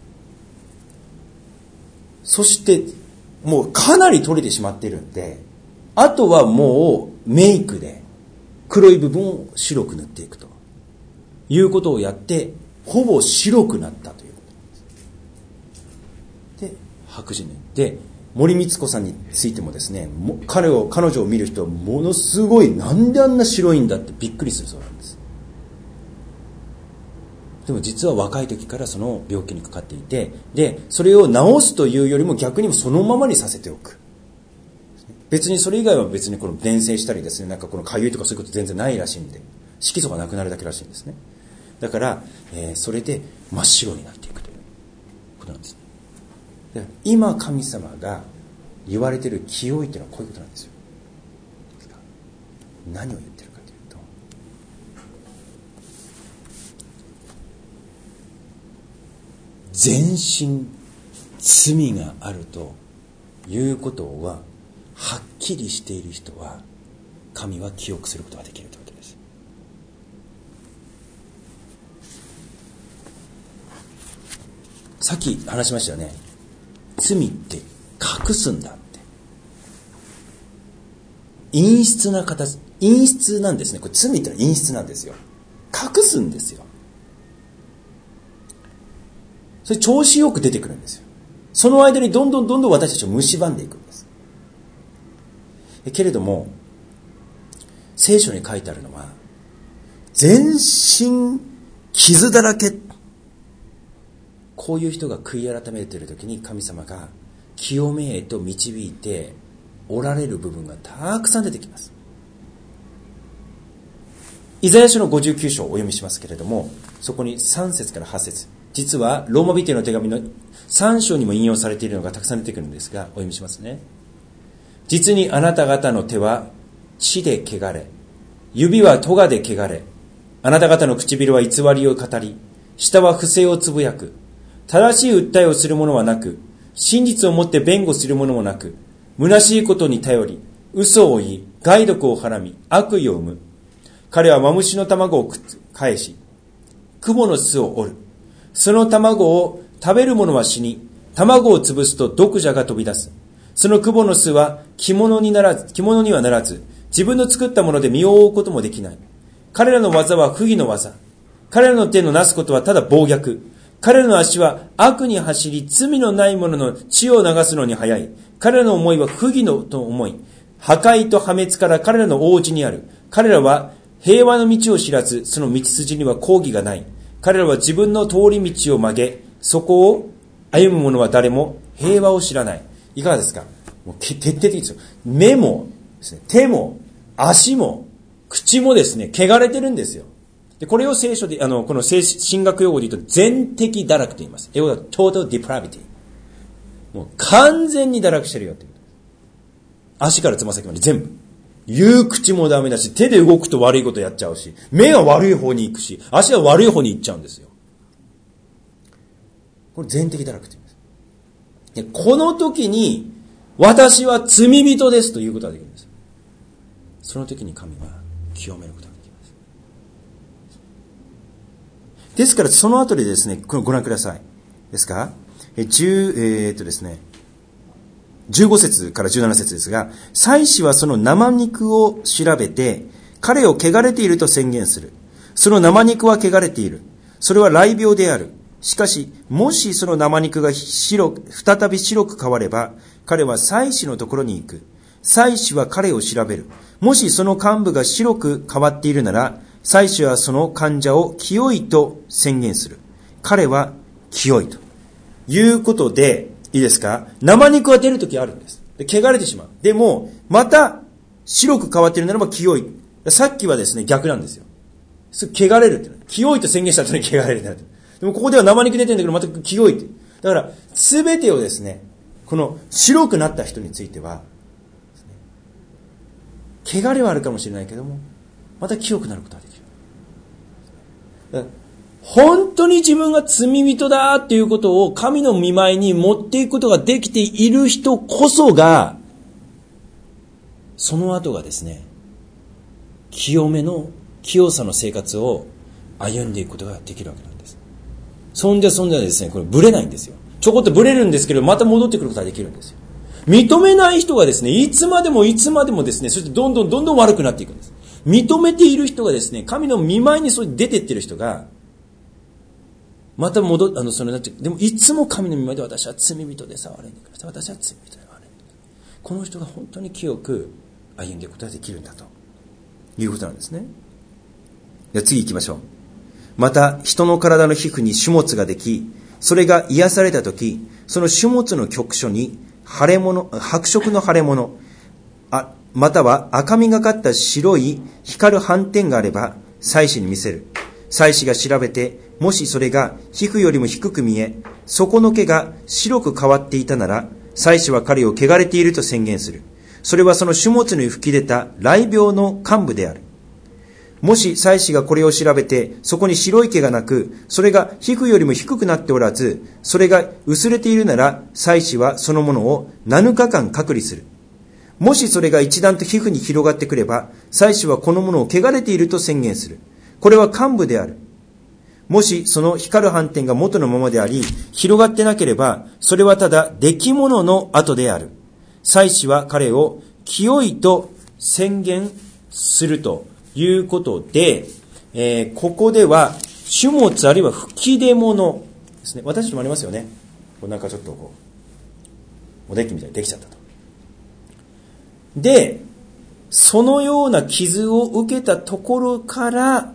そしてもうかなり取れてしまっているんで、あとはもうメイクで黒い部分を白く塗っていくということをやって、ほぼ白くなったということで、白人で森光子さんについてもですね、彼女を見る人はものすごい、なんであんな白いんだってびっくりするそうなんです。でも実は若い時からその病気にかかっていて、でそれを治すというよりも逆にそのままにさせておく。別にそれ以外は別にこの伝染したりですね、この痒いとかそういうこと全然ないらしいんで、色素がなくなるだけらしいんですね。だから、それで真っ白になっていくということなんですね。で今神様が言われている清いというのはこういうことなんですよ。何を言ってるかというと、全身罪があるということははっきりしている人は神は記憶することができるということです。さっき話しましたよね。罪って隠すんだって。陰湿な形、陰湿なんですね。これ罪ってのは陰湿なんですよ。隠すんですよ。それ調子よく出てくるんですよ。その間にどんどん私たちを蝕んでいくんです。けれども聖書に書いてあるのは、全身傷だらけ、こういう人が悔い改めている時に神様が清めへと導いておられる部分がたくさん出てきます。イザヤ書の59章をお読みしますけれども、そこに3節から8節、実はローマ人への手紙の3章にも引用されているのがたくさん出てくるんですが、お読みしますね。実にあなた方の手は血で汚れ、指は咎で汚れ、あなた方の唇は偽りを語り、舌は不正をつぶやく、正しい訴えをする者はなく、真実をもって弁護する者もなく、虚しいことに頼り、嘘を言い、害毒をはらみ、悪意を生む。彼はマムシの卵を返し、クモの巣を折る。その卵を食べる者は死に、卵を潰すと毒蛇が飛び出す。そのクモの巣は着物にはならず、自分の作ったもので身を覆うこともできない。彼らの技は不義の技。彼らの手のなすことはただ暴虐。彼らの足は悪に走り、罪のない者の血を流すのに早い。彼らの思いは不義のと思い、破壊と破滅から彼らの王子にある。彼らは平和の道を知らず、その道筋には公義がない。彼らは自分の通り道を曲げ、そこを歩む者は誰も平和を知らない。いかがですか？もう徹底的ですよ。目もですね、手も足も口もですね、汚れてるんですよ。でこれを聖書でこの神学用語で言うと全摘堕落と言います。英語だと total depravity。もう完全に堕落してるよっていうことです。足からつま先まで全部。言う口もダメだし、手で動くと悪いことやっちゃうし、目は悪い方に行くし、足は悪い方に行っちゃうんですよ。これ全摘堕落と言います。でこの時に私は罪人ですということができるんです。その時に神は清めることができます。ですからその後でですね、ご覧ください。ですか、 ですね、15節から17節ですが、祭司はその生肉を調べて、彼を汚れていると宣言する。その生肉は汚れている。それは雷病である。しかし、もしその生肉が再び白く変われば、彼は祭司のところに行く。祭司は彼を調べる。もしその患部が白く変わっているなら、祭司はその患者を清いと宣言する。彼は清いということで、いいですか？生肉は出るときあるんです。で、汚れてしまう。でも、また白く変わっているならば清い。さっきはですね、逆なんですよ。汚れるって。清いと宣言した後に汚れるってなって。でもここでは生肉出てるんだけど、また清いって。だから、すべてをですね、この白くなった人については、汚れはあるかもしれないけども、また清くなることができる。本当に自分が罪人だっていうことを神の御前に持っていくことができている人こそが、その後がですね、清さの生活を歩んでいくことができるわけなんです。そんではですね、これブレないんですよ。ちょこっとブレるんですけど、また戻ってくることができるんですよ。認めない人がですね、いつまでもですね、そしてどんどん悪くなっていくんです。認めている人がですね、神の御前にそう出てってる人が、またでもいつも神の御前で私は罪人で憐れんでください。私は罪人で憐れんでください。この人が本当に清く歩んでいくことができるんだということなんですね。では次行きましょう。また人の体の皮膚に種物ができ、それが癒されたとき、その種物の局所に白色の腫れ物、または赤みがかった白い光る斑点があれば祭司に見せる。祭司が調べて、もしそれが皮膚よりも低く見え、底の毛が白く変わっていたなら、祭司は彼を汚れていると宣言する。それはその種物に吹き出た雷病の患部である。もし祭司がこれを調べて、そこに白い毛がなく、それが皮膚よりも低くなっておらず、それが薄れているなら、祭司はそのものを7日間隔離する。もしそれが一段と皮膚に広がってくれば、祭司はこのものを汚れていると宣言する。これは患部である。もしその光る斑点が元のままであり、広がってなければ、それはただ出来物の跡である。祭司は彼を清いと宣言するということで、ここでは種物あるいは吹き出物ですね。私たちもありますよね。なんかちょっとおできみたいにできちゃったと。で、そのような傷を受けたところから、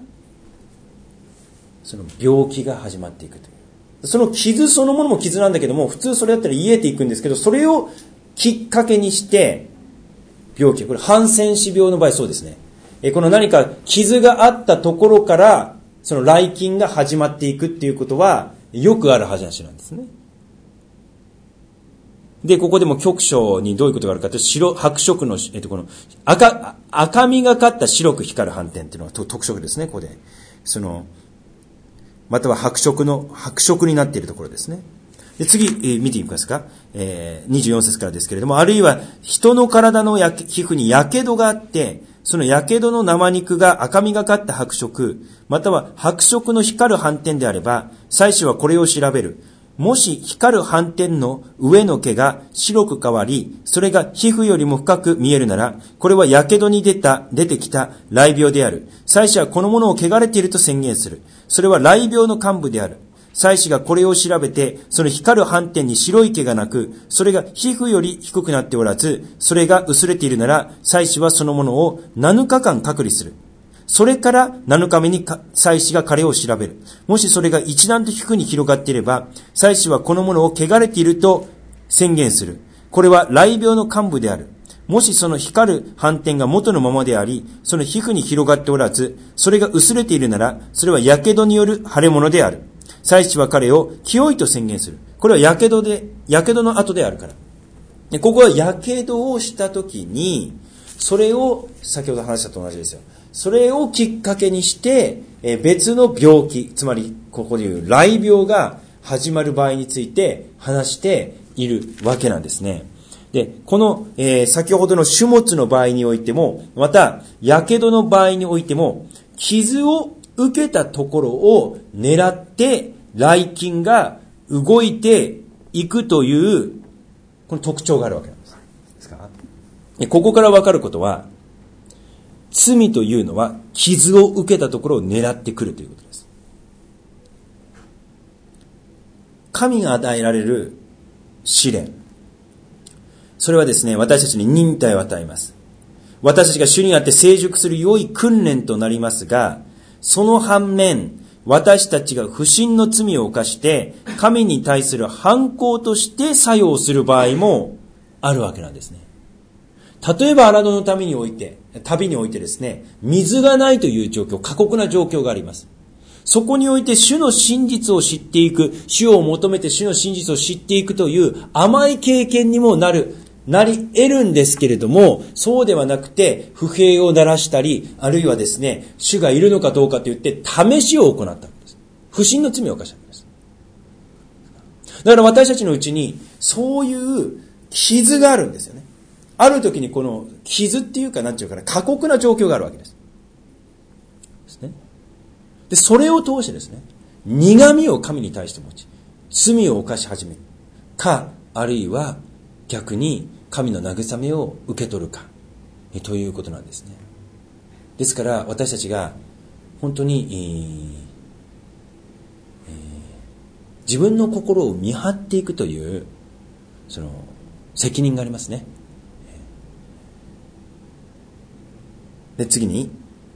その病気が始まっていくという。その傷そのものも傷なんだけども、普通それだったら癒えていくんですけど、それをきっかけにして、病気。これ、ハンセン氏病の場合そうですね。この何か傷があったところから、その来菌が始まっていくっていうことは、よくある話なんですね。で、ここでも局所にどういうことがあるかというと、白色の、この赤みがかった白く光る斑点っていうのは特色ですね、ここで。または白色になっているところですね。で、次、見ていきますか。24節からですけれども、あるいは人の体の皮膚に火傷があって、その火傷の生肉が赤みがかった白色、または白色の光る斑点であれば、祭司はこれを調べる。もし光る斑点の上の毛が白く変わり、それが皮膚よりも深く見えるなら、これは火傷に出てきた雷病である。祭司はこのものを汚れていると宣言する。それは雷病の患部である。祭司がこれを調べて、その光る斑点に白い毛がなく、それが皮膚より低くなっておらず、それが薄れているなら、祭司はそのものを7日間隔離する。それから7日目に祭司が彼を調べる。もしそれが一段と皮膚に広がっていれば、祭司はこのものを汚れていると宣言する。これは雷病の患部である。もしその光る斑点が元のままであり、その皮膚に広がっておらず、それが薄れているなら、それは火傷による腫れ物である。祭司は彼を清いと宣言する。これは火傷の後であるから。で、ここは火傷をしたときに、それを、先ほど話したと同じですよ。それをきっかけにして、別の病気、つまりここでいう雷病が始まる場合について話しているわけなんですね。で、この、先ほどの種物の場合においても、また、火傷の場合においても、傷を受けたところを狙って、雷菌が動いていくという、この特徴があるわけなんです。ですか？ここからわかることは、罪というのは傷を受けたところを狙ってくるということです。神が与えられる試練。それはですね、私たちに忍耐を与えます。私たちが主にあって成熟する良い訓練となりますが、その反面、私たちが不信の罪を犯して、神に対する反抗として作用する場合もあるわけなんですね。例えば荒野の旅においてですね、水がないという状況、過酷な状況があります。そこにおいて主の真実を知っていく、主を求めて主の真実を知っていくという甘い経験にもなり得るんですけれども、そうではなくて不平を鳴らしたり、あるいはですね、主がいるのかどうかと言って試しを行ったんです。不信の罪を犯したんです。だから私たちのうちにそういう傷があるんですよね。ある時にこの傷っていうかなんていうかな、過酷な状況があるわけです。ですね。で、それを通してですね、苦みを神に対して持ち、罪を犯し始めるか、あるいは逆に神の慰めを受け取るか、ということなんですね。ですから私たちが本当に、自分の心を見張っていくというその責任がありますね。で、次に、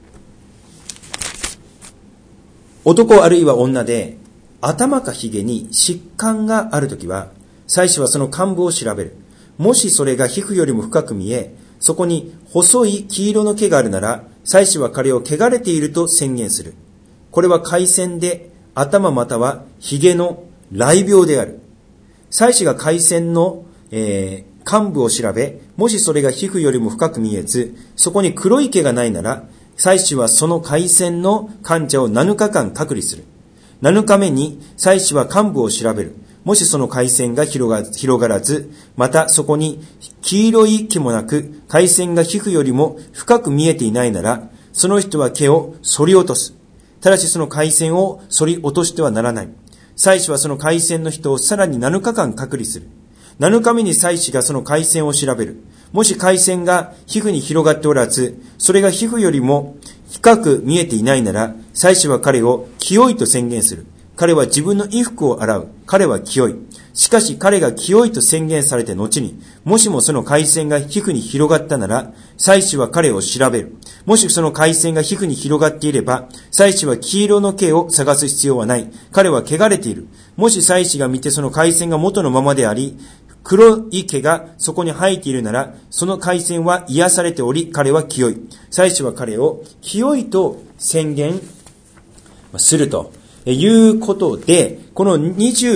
男あるいは女で頭かひげに疾患があるときは、祭司はその患部を調べる。もしそれが皮膚よりも深く見え、そこに細い黄色の毛があるなら、祭司は彼を汚れていると宣言する。これは癬癬で、頭またはひげの雷病である。祭司が癬癬の、患部を調べ、もしそれが皮膚よりも深く見えず、そこに黒い毛がないなら、祭司はその癬癬の患者を7日間隔離する。7日目に祭司は患部を調べる。もしその癬癬が広がらず、またそこに黄色い毛もなく、癬癬が皮膚よりも深く見えていないなら、その人は毛を剃り落とす。ただしその癬癬を剃り落としてはならない。祭司はその癬癬の人をさらに7日間隔離する。7日目に祭司がその癬癬を調べる。もし癬癬が皮膚に広がっておらず、それが皮膚よりも深く見えていないなら、祭司は彼を清いと宣言する。彼は自分の衣服を洗う。彼は清い。しかし彼が清いと宣言されて後に、もしもその癬癬が皮膚に広がったなら、祭司は彼を調べる。もしその癬癬が皮膚に広がっていれば、祭司は黄色の毛を探す必要はない。彼は汚れている。もし祭司が見てその癬癬が元のままであり、黒い毛がそこに生えているなら、その癬癬は癒されており、彼は清い。祭司は彼を清いと宣言するということで、この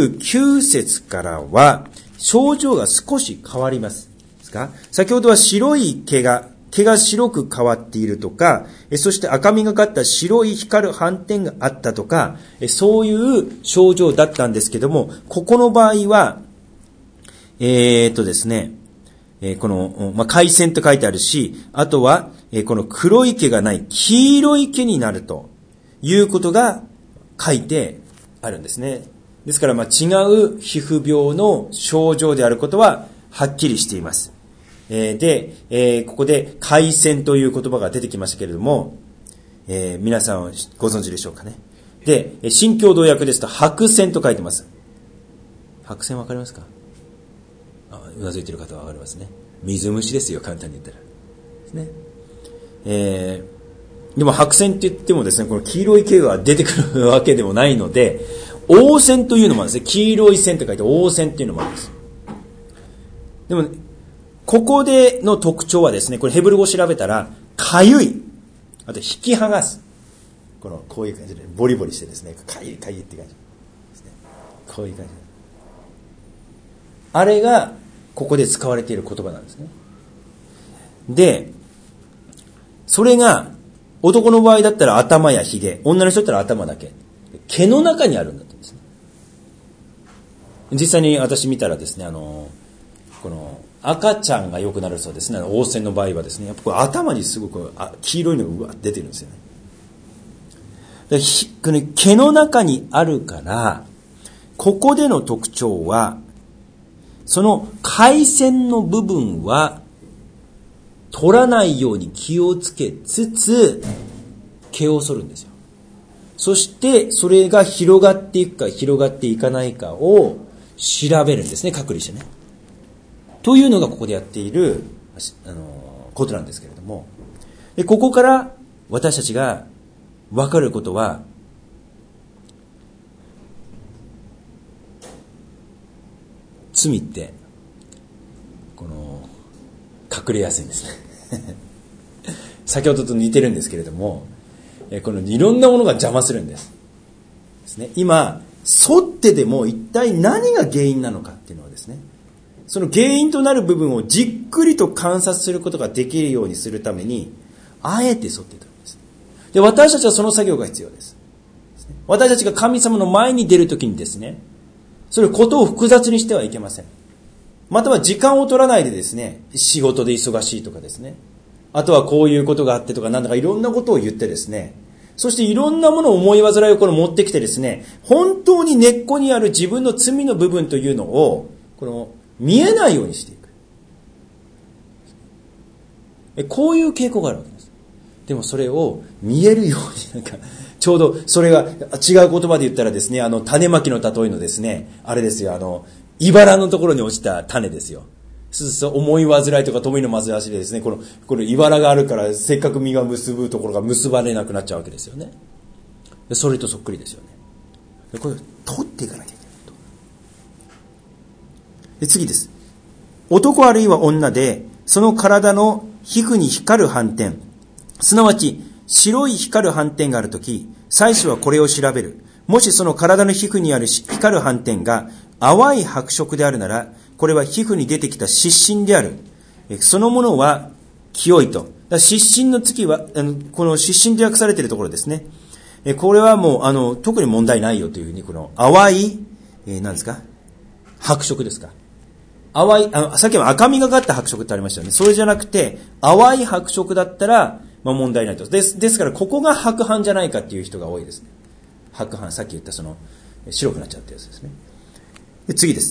29節からは症状が少し変わります。ですか？先ほどは白い毛が白く変わっているとか、そして赤みがかった白い光る斑点があったとか、そういう症状だったんですけども、ここの場合はですね、この、癬癬と書いてあるし、あとは、この黒い毛がない黄色い毛になるということが書いてあるんですね。ですから、違う皮膚病の症状であることははっきりしています。で、ここで癬癬という言葉が出てきましたけれども、皆さんはご存知でしょうかね。で、新共同訳ですと白癬と書いてます。白癬わかりますか？うなずいている方はわかりますね。水虫ですよ、簡単に言ったら。ですね。でも白癬って言ってもですね、この黄色い毛が出てくるわけでもないので、黄癬というのもあるんですね。黄色い線と書いて黄癬っていうのもあるんです。でも、ここでの特徴はですね、これヘブル語を調べたら、かゆい。あと引き剥がす。こういう感じで、ボリボリしてですね、かゆいって感じですね。こういう感じ。あれが、ここで使われている言葉なんですね。で、それが、男の場合だったら頭や髭、女の人だったら頭だけ。毛の中にあるんだったんですね。実際に私見たらですね、この赤ちゃんが良くなるそうですね。黄癬の場合はですね、やっぱこれ頭にすごく黄色いのがうわ出てるんですよね。この毛の中にあるから、ここでの特徴はその回線の部分は取らないように気をつけつつ毛を剃るんですよ。そしてそれが広がっていくか広がっていかないかを調べるんですね、隔離してね。というのがここでやっていることなんですけれども、でここから私たちが分かることは、罪って隠れやすいんですね先ほどと似てるんですけれども、このいろんなものが邪魔するんですね。今沿ってでも一体何が原因なのかっていうのはですね、その原因となる部分をじっくりと観察することができるようにするためにあえて沿っているんです。で、私たちはその作業が必要です。私たちが神様の前に出るときにですね、それことを複雑にしてはいけません。または時間を取らないでですね、仕事で忙しいとかですね、あとはこういうことがあってとか、なんだかいろんなことを言ってですね、そしていろんなものを思い煩いを持ってきてですね、本当に根っこにある自分の罪の部分というのを見えないようにしていく。こういう傾向があるわけです。でもそれを見えるようにちょうどそれが違う言葉で言ったらですね、種まきの例えのですね、あれですよ、茨のところに落ちた種ですよ。そう思い煩いとか富の煩わしでですね、この茨があるからせっかく実が結ぶところが結ばれなくなっちゃうわけですよね。それとそっくりですよね。これを取っていかなきゃいけないと。で、次です。男あるいは女でその体の皮膚に光る斑点、すなわち白い光る斑点があるとき、祭司はこれを調べる。もしその体の皮膚にある光る斑点が淡い白色であるなら、これは皮膚に出てきた湿疹である。そのものは清いと。湿疹の次は、この湿疹と訳されているところですね。これはもう、特に問題ないよというふうに、この淡い、何ですか？白色ですか？淡い、さっきは赤みがかった白色ってありましたよね。それじゃなくて、淡い白色だったら、問題ないと。ですから、ここが白斑じゃないかっていう人が多いですね。白斑、さっき言った白くなっちゃったやつですね。で、次です。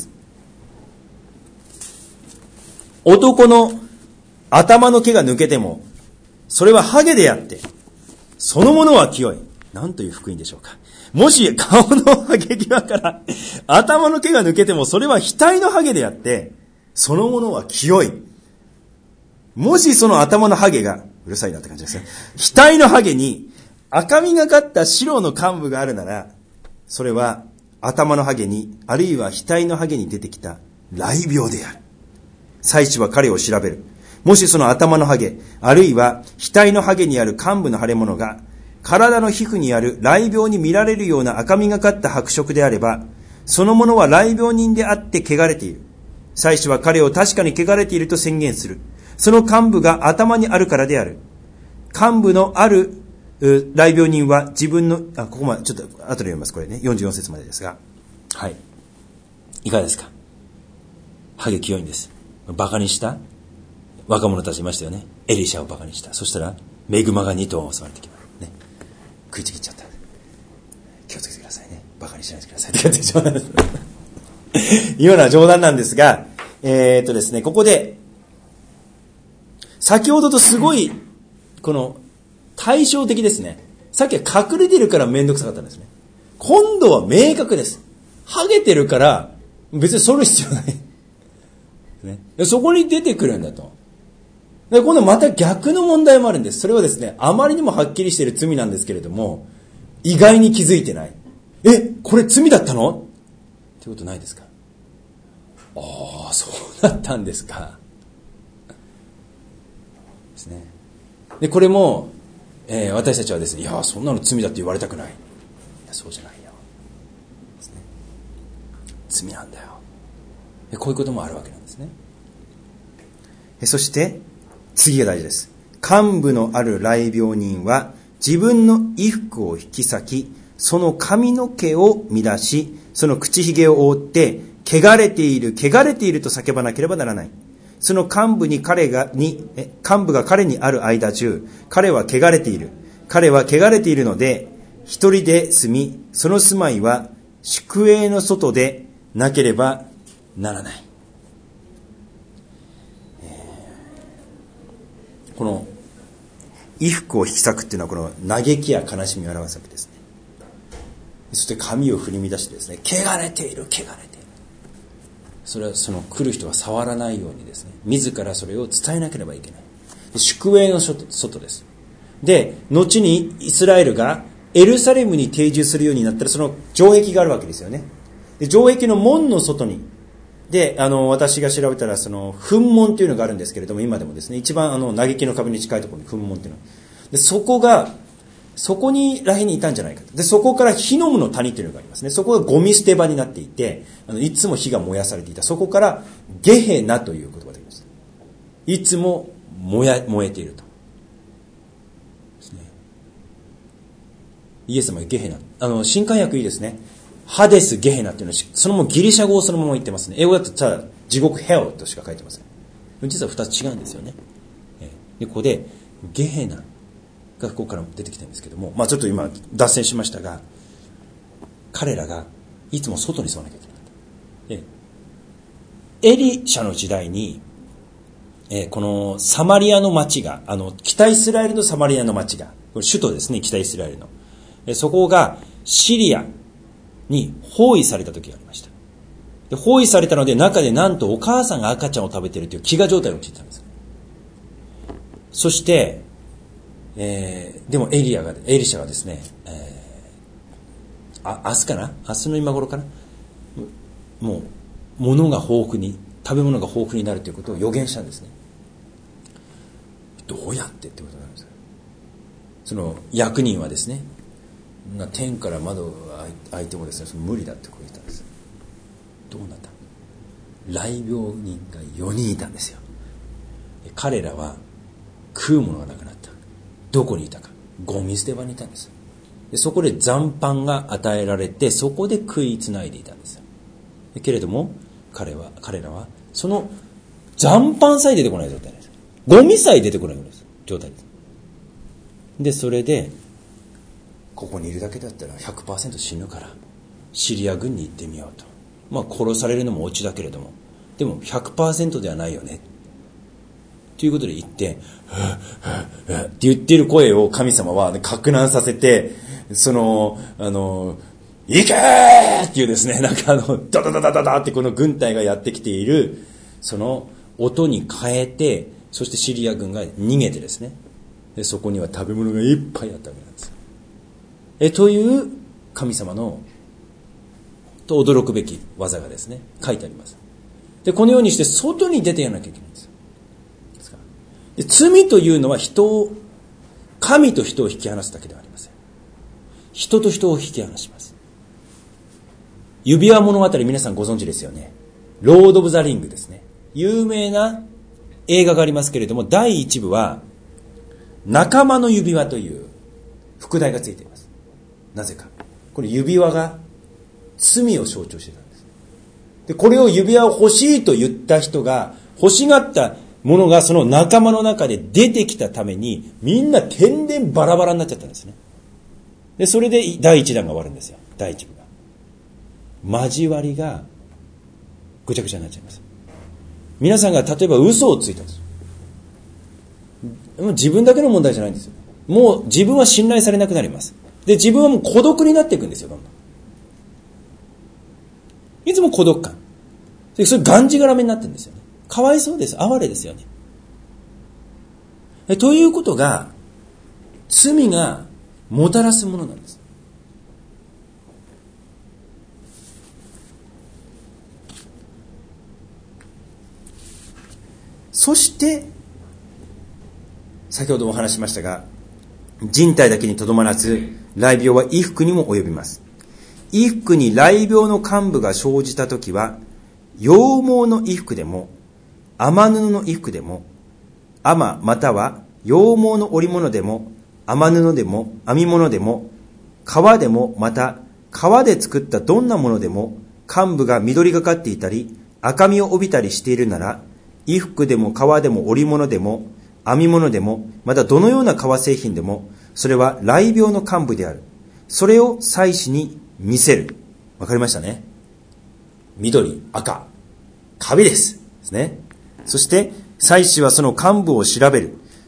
男の頭の毛が抜けても、それはハゲであって、そのものは清い。なんという福音でしょうか。もし顔のハゲ際から頭の毛が抜けても、それは額のハゲであって、そのものは清い。もしその頭のハゲが、うるさいなって感じですね。額のハゲに赤みがかった白の幹部があるなら、それは頭のハゲに、あるいは額のハゲに出てきた雷病である。祭司は彼を調べる。もしその頭のハゲ、あるいは額のハゲにある幹部の腫れ物が、体の皮膚にある雷病に見られるような赤みがかった白色であれば、そのものは雷病人であって汚れている。祭司は彼を確かに汚れていると宣言する。その幹部が頭にあるからである。幹部のある雷病人は自分の、ここまでちょっと後で読みます。これね、44節までですが。はい。いかがですか？ハゲ清いんです。バカにした若者たちいましたよね。エリシャをバカにした。そしたらメグマが2頭襲われてきますね。食いちぎっちゃった。気をつけてくださいね。バカにしないでくださいって感じで冗談ですいうような冗談なんですが、ですね、ここで先ほどとすごい対照的ですね。さっきは隠れてるからめんどくさかったんですね。今度は明確です。ハゲてるから別に剃る必要ない。ね、そこに出てくるんだと。で、今度また逆の問題もあるんです。それはですね、あまりにもはっきりしている罪なんですけれども、意外に気づいてない。これ罪だったの？ってことないですか？ああ、そうだったんですか。ですね。で、これも、私たちはですね、いや、そんなの罪だって言われたくない。いや、そうじゃないよ。ですね。罪なんだよ。こういうこともあるわけなんですね。そして次が大事です。幹部のある雷病人は自分の衣服を引き裂き、その髪の毛を乱し、その口ひげを覆って、汚れていると叫ばなければならない。その幹部が彼にある間中、彼は汚れている。彼は汚れているので、一人で住み、その住まいは宿営の外でなければならない。 この衣服を引き裂くっていうのはこの嘆きや悲しみを表すわけですね。そして髪を振り乱してですね、汚れている、汚れている。それはその来る人が触らないようにですね、自らそれを伝えなければいけない。宿営の外です。で、後にイスラエルがエルサレムに定住するようになったら、その城壁があるわけですよね。で、城壁の門の外に、で、私が調べたら、その、墳門っていうのがあるんですけれども、今でもですね、一番嘆きの壁に近いところに墳門っていうのが。で、そこにらへんにいたんじゃないかと。で、そこからヒノムの谷っていうのがありますね。そこがゴミ捨て場になっていて、いつも火が燃やされていた。そこからゲヘナという言葉ができます。いつも燃えていると。ですね。イエス様がゲヘナ。新漢訳いいですね。ハデス、ゲヘナっていうのは、そのままギリシャ語をそのまま言ってますね。英語だとただ地獄ヘオとしか書いてません。実は2つ違うんですよね。で、ここでゲヘナがここから出てきたんですけども、ちょっと今脱線しましたが、彼らがいつも外に住まなきゃいけなかった。エリシャの時代に、このサマリアの町が、北イスラエルのサマリアの町が、これ首都ですね、北イスラエルの。そこがシリアに包囲された時がありました。で、包囲されたので、中でなんとお母さんが赤ちゃんを食べているという飢餓状態に陥ったんです。そして、でもエリシャがですね、明日かな、明日の今頃かな、もう物が豊富に、食べ物が豊富になるということを予言したんですね。どうやってってことなんですか。その役人はですね、天から窓が開いてもですね、無理だってこう言ったんです。どうなった？雷病人が4人いたんですよ。彼らは食うものがなくなった。どこにいたか、ゴミ捨て場にいたんです。で、そこで残飯が与えられて、そこで食いつないでいたんです。けれども彼らはその残飯さえ出てこない状態です。ゴミさえ出てこない状態です。で、それでここにいるだけだったら 100% 死ぬからシリア軍に行ってみようと。殺されるのもオチだけれども、でも 100% ではないよねということで言って、って言っている声を神様は撹乱させて、行けーっていうですね、ダダダダダダってこの軍隊がやってきている、その音に変えて、そしてシリア軍が逃げてですね、でそこには食べ物がいっぱいあったわけなんです。という神様のと驚くべき技がですね、書いてあります。で、このようにして外に出てやらなきゃいけないんですよ。で、罪というのは神と人を引き離すだけではありません。人と人を引き離します。指輪物語、皆さんご存知ですよね。ロード・オブ・ザ・リングですね。有名な映画がありますけれども、第1部は仲間の指輪という副題がついています。なぜか。これ指輪が罪を象徴していたんです。で、これを指輪を欲しいと言った人が欲しがったものがその仲間の中で出てきたために、みんな天然バラバラになっちゃったんですね。で、それで第1弾が終わるんですよ。第1部が。交わりがぐちゃぐちゃになっちゃいます。皆さんが例えば嘘をついたんです。自分だけの問題じゃないんですよ。もう自分は信頼されなくなります。で、自分はもう孤独になっていくんですよ、どんどん。いつも孤独感。それがんじがらめになってるんですよね。かわいそうです。哀れですよね。ということが、罪がもたらすものなんです。そして、先ほども話しましたが、人体だけにとどまらず、雷病は衣服にも及びます。衣服に雷病の患部が生じたときは、羊毛の衣服でも、雨布の衣服でも、雨または羊毛の織物でも、雨布でも、編み物でも、革でも、また革で作ったどんなものでも、患部が緑がかっていたり、赤みを帯びたりしているなら、衣服でも革でも織物でも、編み物でも、またどのような革製品でも、それは雷病の患部である。それを祭司に見せる。わかりましたね。緑、赤、カビです。ですね。そして、祭司はその患部を調べる。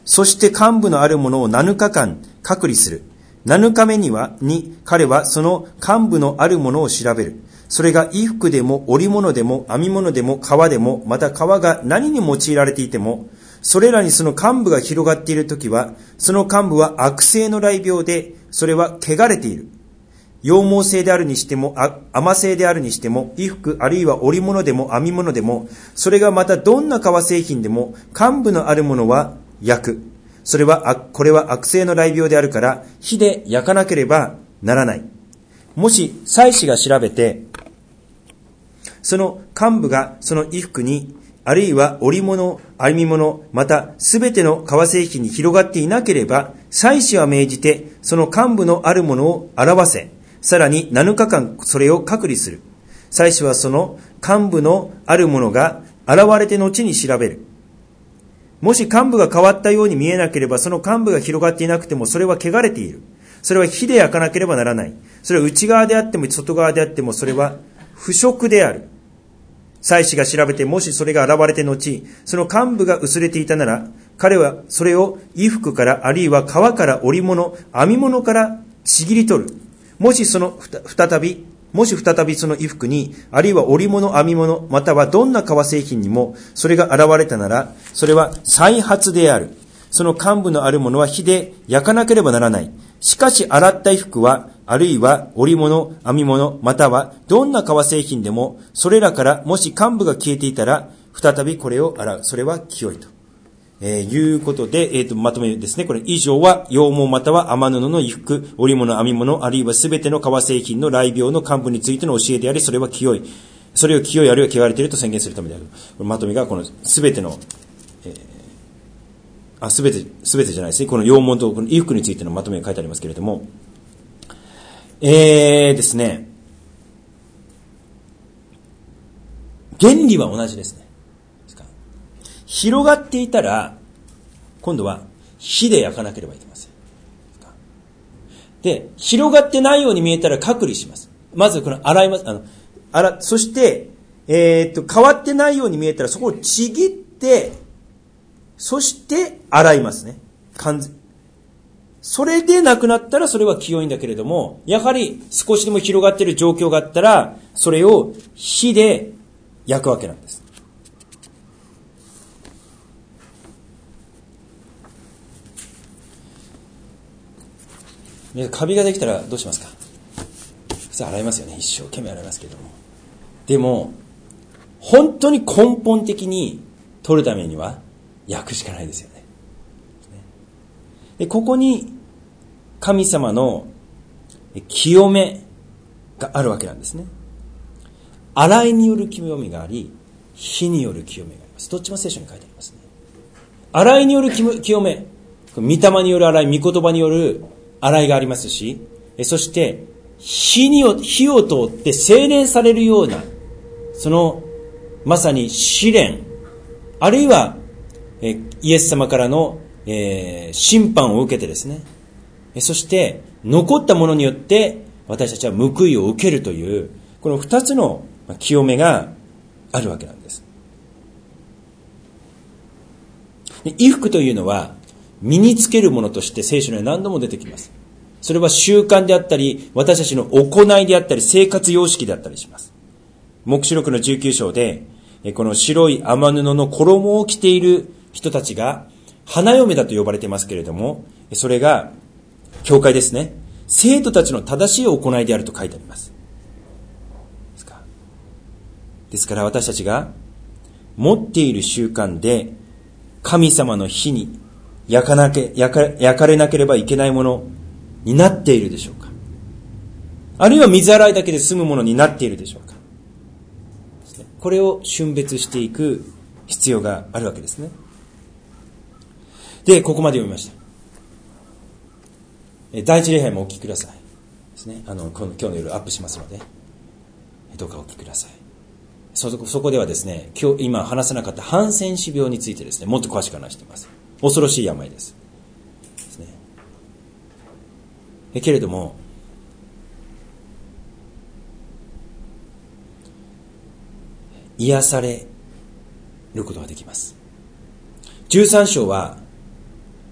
そして幹部のあるものを7日間隔離する。7日目に彼はその幹部のあるものを調べる。それが衣服でも織物でも編み物でも革でも、また革が何に用いられていても、それらにその幹部が広がっているときは、その幹部は悪性の雷病で、それは汚れている。羊毛製であるにしても、麻製であるにしても、衣服あるいは織物でも編み物でも、それがまたどんな革製品でも、幹部のあるものは焼く。これは悪性の雷病であるから、火で焼かなければならない。もし、祭司が調べて、その幹部がその衣服に、あるいは織物、編み物、またすべての革製品に広がっていなければ、祭司は命じて、その幹部のあるものを表せ、さらに7日間それを隔離する。祭司はその幹部のあるものが現れて後に調べる。もし幹部が変わったように見えなければ、その幹部が広がっていなくても、それは汚れている。それは火で焼かなければならない。それは内側であっても外側であっても、それは腐食である。祭司が調べて、もしそれが現れて後、その幹部が薄れていたなら、彼はそれを衣服から、あるいは革から織物、編み物からちぎり取る。もし再びその衣服に、あるいは織物、編み物、またはどんな革製品にも、それが現れたなら、それは再発である。その幹部のあるものは火で焼かなければならない。しかし洗った衣服は、あるいは織物、編み物、またはどんな革製品でも、それらからもし幹部が消えていたら、再びこれを洗う。それは清いと。いうことで、まとめですね。これ以上は、羊毛または雨布の衣服、織物、編み物、あるいはすべての革製品の雷病の幹部についての教えであり、それは清い。それを清いあるいは汚れていると宣言するためである。これまとめがこのすべての、すべてじゃないですね。この羊毛とこの衣服についてのまとめが書いてありますけれども、ですね。原理は同じですね。広がっていたら、今度は火で焼かなければいけません。で、広がってないように見えたら隔離します。まずこの洗います。そして、変わってないように見えたらそこをちぎって、そして洗いますね。それでなくなったらそれは清いんだけれども、やはり少しでも広がっている状況があったら、それを火で焼くわけなんです。カビができたらどうしますか？普通洗いますよね。一生懸命洗いますけれども。でも、本当に根本的に取るためには焼くしかないですよね。で、ここに神様の清めがあるわけなんですね。洗いによる清めがあり、火による清めがあります。どっちも聖書に書いてありますね。洗いによる清め、御霊による洗い、御言葉による洗いがありますし、そして火を通って精錬されるような、そのまさに試練、あるいはイエス様からの審判を受けてですね、そして残ったものによって私たちは報いを受けるという、この二つの清めがあるわけなんです。で、衣服というのは身につけるものとして聖書には何度も出てきます。それは習慣であったり、私たちの行いであったり、生活様式であったりします。黙示録の19章で、この白い雨布の衣を着ている人たちが花嫁だと呼ばれていますけれども、それが教会ですね。生徒たちの正しい行いであると書いてあります。ですから私たちが持っている習慣で神様の火に焼かれなければいけないものになっているでしょうか。あるいは水洗いだけで済むものになっているでしょうか。これを峻別していく必要があるわけですね。で、ここまで読みました。第一礼拝もお聞きくださいですね。今日の夜アップしますので、どうかお聞きください。そこではですね、今話せなかったハンセン氏病についてですね、もっと詳しく話しています。恐ろしい病です。ですね。けれども、癒されることができます。13章は、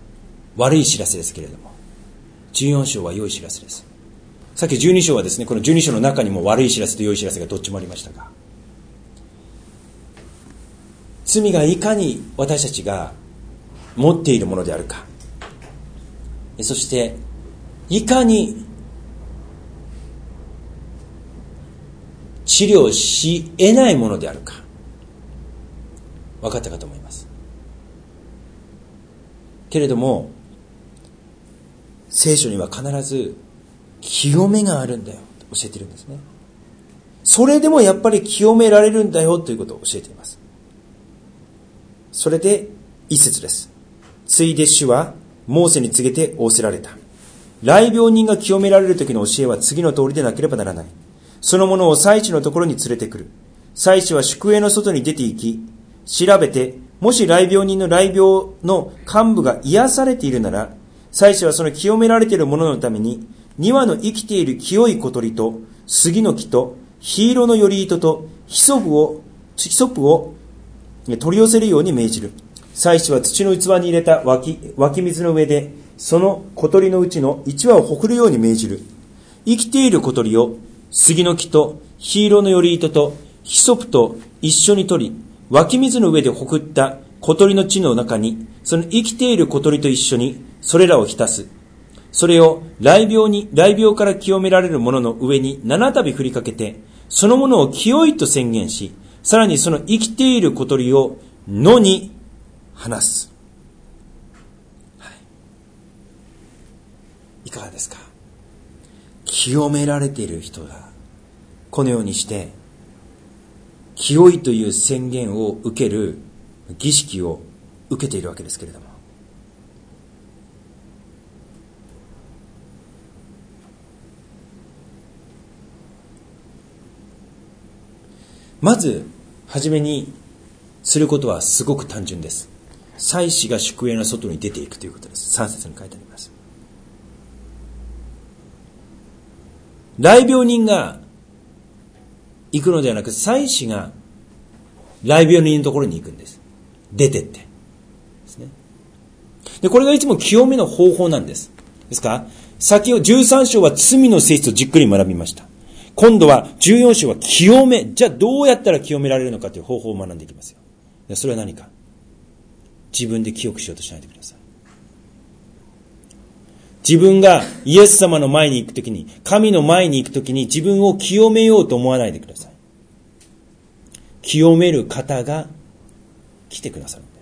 悪い知らせですけれども、14章は良い知らせです。さっき12章はですね、この12章の中にも悪い知らせと良い知らせがどっちもありましたが、罪がいかに私たちが持っているものであるか、そしていかに治療し得ないものであるか、分かったかと思います。けれども聖書には必ず清めがあるんだよと教えているんですね。それでもやっぱり清められるんだよということを教えています。それで一節です。ついで主はモーセに告げて仰せられた。癩病人が清められる時の教えは次の通りでなければならない。そのものを祭司のところに連れてくる。祭司は宿営の外に出て行き、調べて、もし癩病人の癩病の患部が癒されているなら、祭司はその清められているもののために、2羽の生きている清い小鳥と、杉の木と、緋色のより糸と、ヒソプを取り寄せるように命じる。祭司は土の器に入れた湧き水の上で、その小鳥のうちの1羽をほくるように命じる。生きている小鳥を、杉の木と、緋色のより糸と、ヒソプと一緒に取り、湧き水の上でほくった小鳥の血の中に、その生きている小鳥と一緒に、それらを浸す。それを癩病から清められるものの上に7度振りかけて、そのものを清いと宣言し、さらにその生きている小鳥を野に放す。はい、いかがですか？清められている人が、このようにして、清いという宣言を受ける儀式を受けているわけですけれども、まず初めにすることはすごく単純です。祭司が宿営の外に出ていくということです。3節に書いてあります。癩病人が行くのではなく、祭司が癩病人のところに行くんです。出てってですね。で、これがいつも清めの方法なんです。ですから先を13章は罪の性質をじっくり学びました。今度は14章は清め。じゃあどうやったら清められるのかという方法を学んでいきますよ。それは何か。自分で清くしようとしないでください。自分がイエス様の前に行くときに、神の前に行くときに自分を清めようと思わないでください。清める方が来てくださるんです。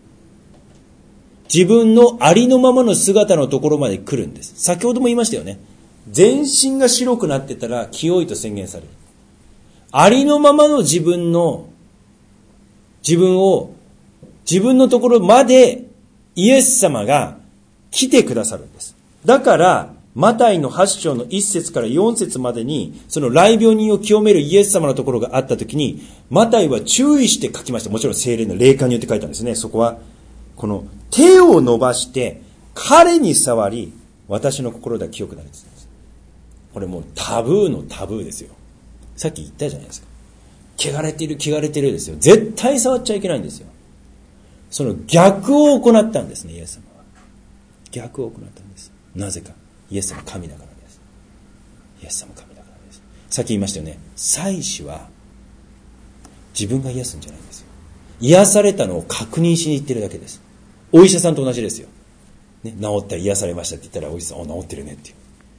自分のありのままの姿のところまで来るんです。先ほども言いましたよね。全身が白くなってたら清いと宣言される。ありのままの自分を自分のところまでイエス様が来てくださるんです。だからマタイの8章の1節から4節までにその癩病人を清めるイエス様のところがあったときに、マタイは注意して書きました。もちろん聖霊の霊感によって書いたんですね。そこはこの手を伸ばして彼に触り、私の心では清くなるんです。これもうタブーのタブーですよ。さっき言ったじゃないですか。汚れてるですよ。絶対触っちゃいけないんですよ。その逆を行ったんですね、イエス様は。逆を行ったんです。なぜか。イエス様神だからです。イエス様神だからです。さっき言いましたよね。祭司は自分が癒すんじゃないんですよ。癒されたのを確認しに行ってるだけです。お医者さんと同じですよ。ね、治った癒されましたって言ったらお医者さん、治ってるねっていう。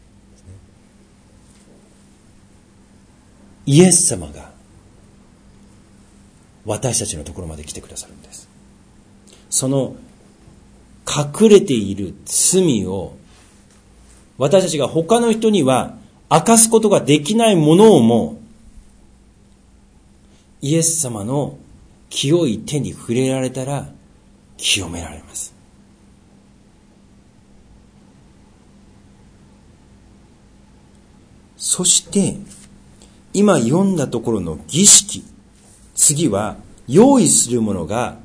イエス様が私たちのところまで来てくださるんです。その隠れている罪を私たちが他の人には明かすことができないものをもイエス様の清い手に触れられたら清められます。そして今読んだところの儀式、次は用意するものが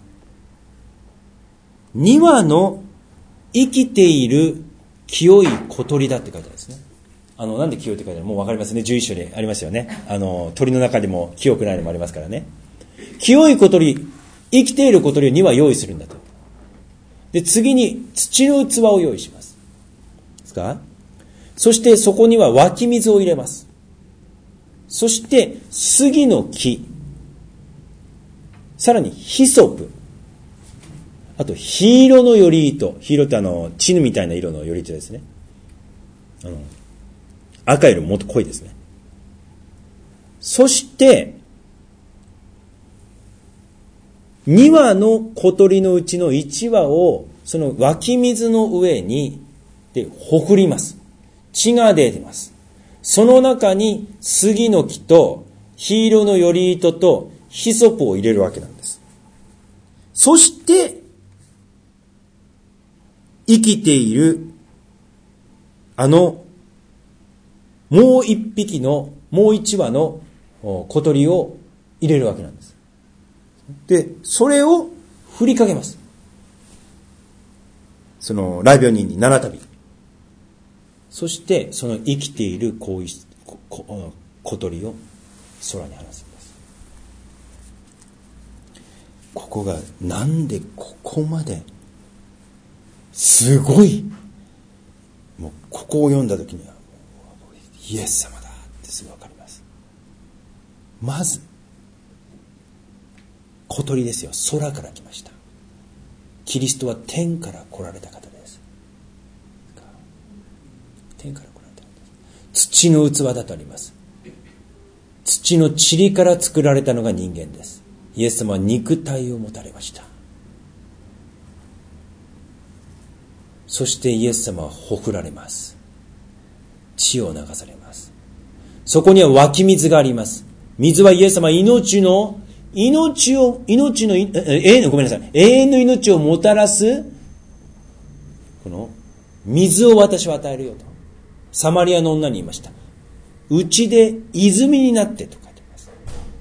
2羽の生きている清い小鳥だって書いてあるんですね。なんで清いって書いてあるのもう分かりますね。11章でありますよね。鳥の中でも清くないのもありますからね。清い小鳥、生きている小鳥を2羽用意するんだと。 で、次に土の器を用意します。ですか？そしてそこには湧き水を入れます。そして杉の木、さらにヒソプ、あと緋色の頼糸。緋色ってチヌみたいな色の頼糸ですね。赤よりももっと濃いですね。そして2羽の小鳥のうちの1羽をその湧き水の上にでほふります。血が出てます。その中に杉の木と緋色の頼糸とヒソプを入れるわけなんです。そして生きているもう一匹のもう一羽の小鳥を入れるわけなんです。でそれを振りかけます。その雷病人に7度。そしてその生きている小鳥を空に放すんです。ここがなんでここまですごい、もうここを読んだ時にはイエス様だってすぐ分かります。まず小鳥ですよ。空から来ました。キリストは天から来られた方です。天から来られた方です。土の器だとあります。土の塵から作られたのが人間です。イエス様は肉体を持たれました。そしてイエス様はほふられます。血を流されます。そこには湧き水があります。水はイエス様は永遠の命をもたらすこの水を私は与えるよとサマリアの女に言いました。うちで泉になってと書いてあります。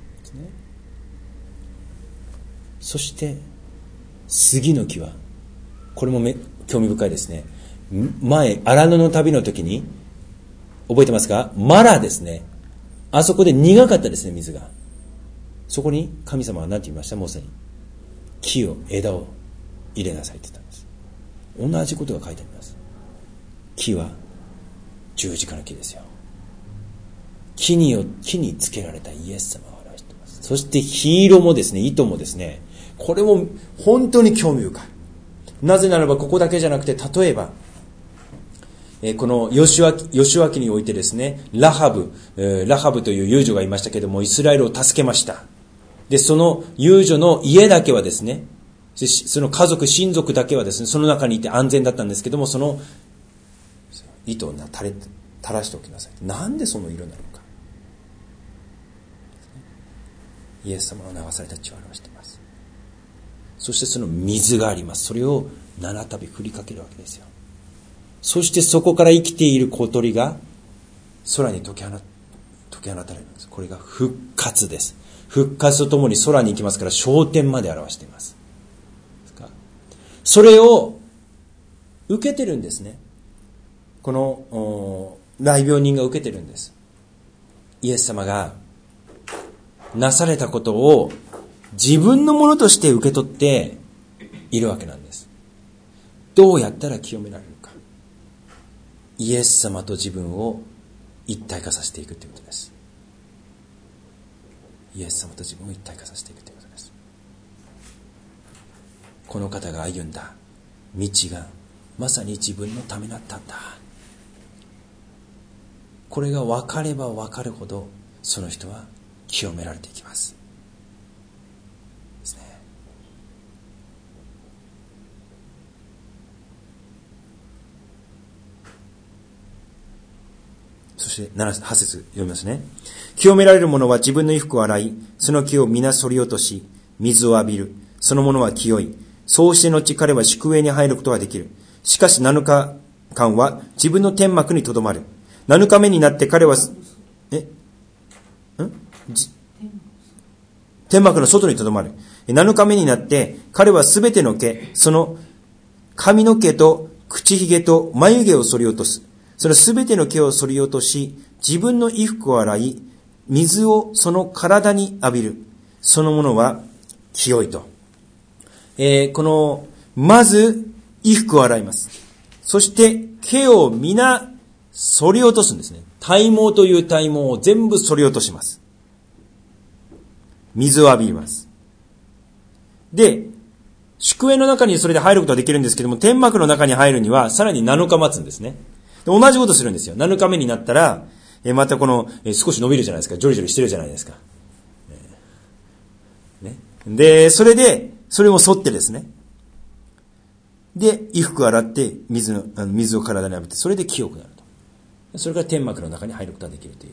そして杉の木はこれも興味深いですね。前荒野の旅の時に覚えてますか？マラですね。あそこで苦かったですね、水が。そこに神様は何て言いました？モーセに枝を入れなさいって言ったんです。同じことが書いてあります。木は十字架の木ですよ。木につけられたイエス様を表しています。そして緋色もですね、糸もですね、これも本当に興味深い。なぜならばここだけじゃなくて、例えばこのヨシュア記においてですね、ラハブという遊女がいましたけども、イスラエルを助けました。でその遊女の家だけはですね、その親族だけはですね、その中にいて安全だったんですけども、その糸を垂らしておきなさい。なんでその色なのか。イエス様の流された血を表しています。そしてその水があります。それを7度振りかけるわけですよ。そしてそこから生きている小鳥が空に解き放たれるんです。これが復活です。復活とともに空に行きますから、昇天まで表しています。それを受けてるんですね。この雷病人が受けてるんです。イエス様がなされたことを自分のものとして受け取っているわけなんです。どうやったら清められるか。イエス様と自分を一体化させていくということです。イエス様と自分を一体化させていくということです。この方が歩んだ道がまさに自分のためだったんだ。これが分かれば分かるほど、その人は清められていきます。ですね。そして8節読みますね。清められる者は自分の衣服を洗い、その木を皆剃り落とし、水を浴びる。その者は清い。そうして後彼は宿営に入ることができる。しかし7日間は自分の天幕にとどまる。7日目になって彼は天幕の外にとどまる。7日目になって彼はすべての毛、その髪の毛と口ひげと眉毛を剃り落とす。そのすべての毛を剃り落とし、自分の衣服を洗い、水をその体に浴びる。そのものは清いと。まず衣服を洗います。そして毛を皆剃り落とすんですね。体毛という体毛を全部剃り落とします。水を浴びます。で、宿営の中にそれで入ることはできるんですけども、天幕の中に入るにはさらに7日待つんですね。で、同じことするんですよ。7日目になったら、またこの、少し伸びるじゃないですか。ジョリジョリしてるじゃないですか。ね。で、それを剃ってですね。で、衣服を洗って水を体に浴びて、それで清くなると。それから天幕の中に入ることができるという。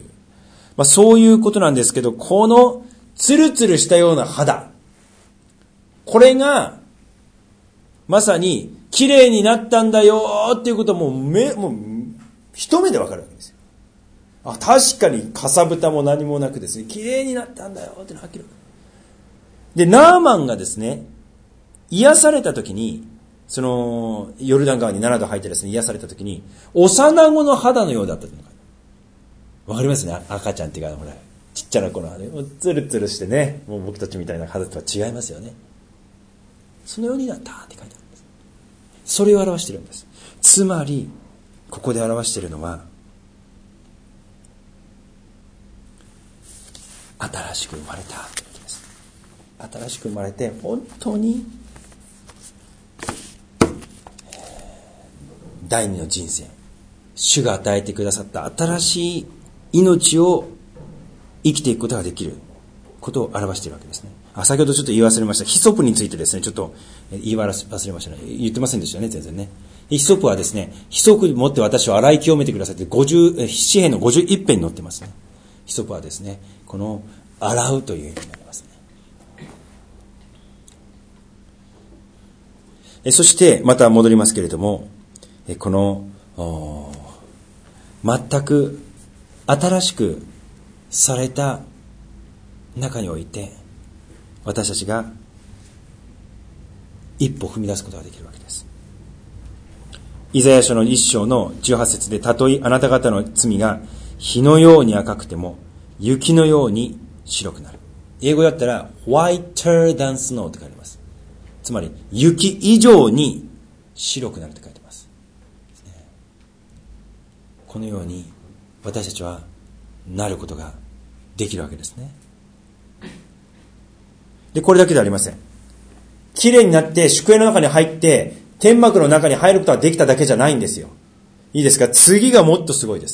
そういうことなんですけど、このツルツルしたような肌。これが、まさに、綺麗になったんだよっていうことはもう一目でわかるわけですよ。確かにかさぶたも何もなくですね、綺麗になったんだよってのはっきりわかる。で、ナーマンがですね、癒された時に、その、ヨルダン川に7度入ってですね、癒された時に、幼子の肌のようだったというのが。わかりますね、赤ちゃんっていうか、ほら、ちっちゃな子の肌、ツルツルしてね、もう僕たちみたいな肌とは違いますよね。そのようになったって書いてあるんです。それを表しているんです。つまり、ここで表しているのは、新しく生まれたということです。新しく生まれて、本当に、第二の人生、主が与えてくださった新しい命を生きていくことができることを表しているわけですね。先ほどちょっと言い忘れました。ヒソプについてですね、ちょっと言い忘れましたね。言ってませんでしたね、全然ね。ヒソプはですね、ヒソプ持って私を洗い清めてくださいって詩編の51編に載ってますね。ヒソプはですね、この洗うという意味になりますね。そしてまた戻りますけれども、この全く新しくされた中において私たちが一歩踏み出すことができるわけです。イザヤ書の1章の18節で、たとえあなた方の罪が火のように赤くても雪のように白くなる。英語だったら whiter than snow って書いてます。つまり雪以上に白くなるって書いてます。このように私たちはなることができるわけですね。で、これだけではありません。綺麗になって宿営の中に入って天幕の中に入ることができただけじゃないんですよ。いいですか？次がもっとすごいです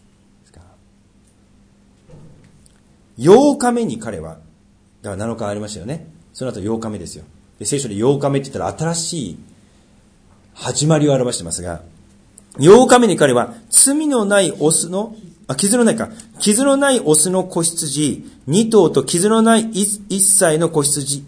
。8日目に彼は、だから7日ありましたよね。その後8日目ですよ。で、聖書で8日目って言ったら新しい始まりを表してますが、8日目に彼は罪のないオスの、傷のないオスの子羊2頭と傷のない1歳の子羊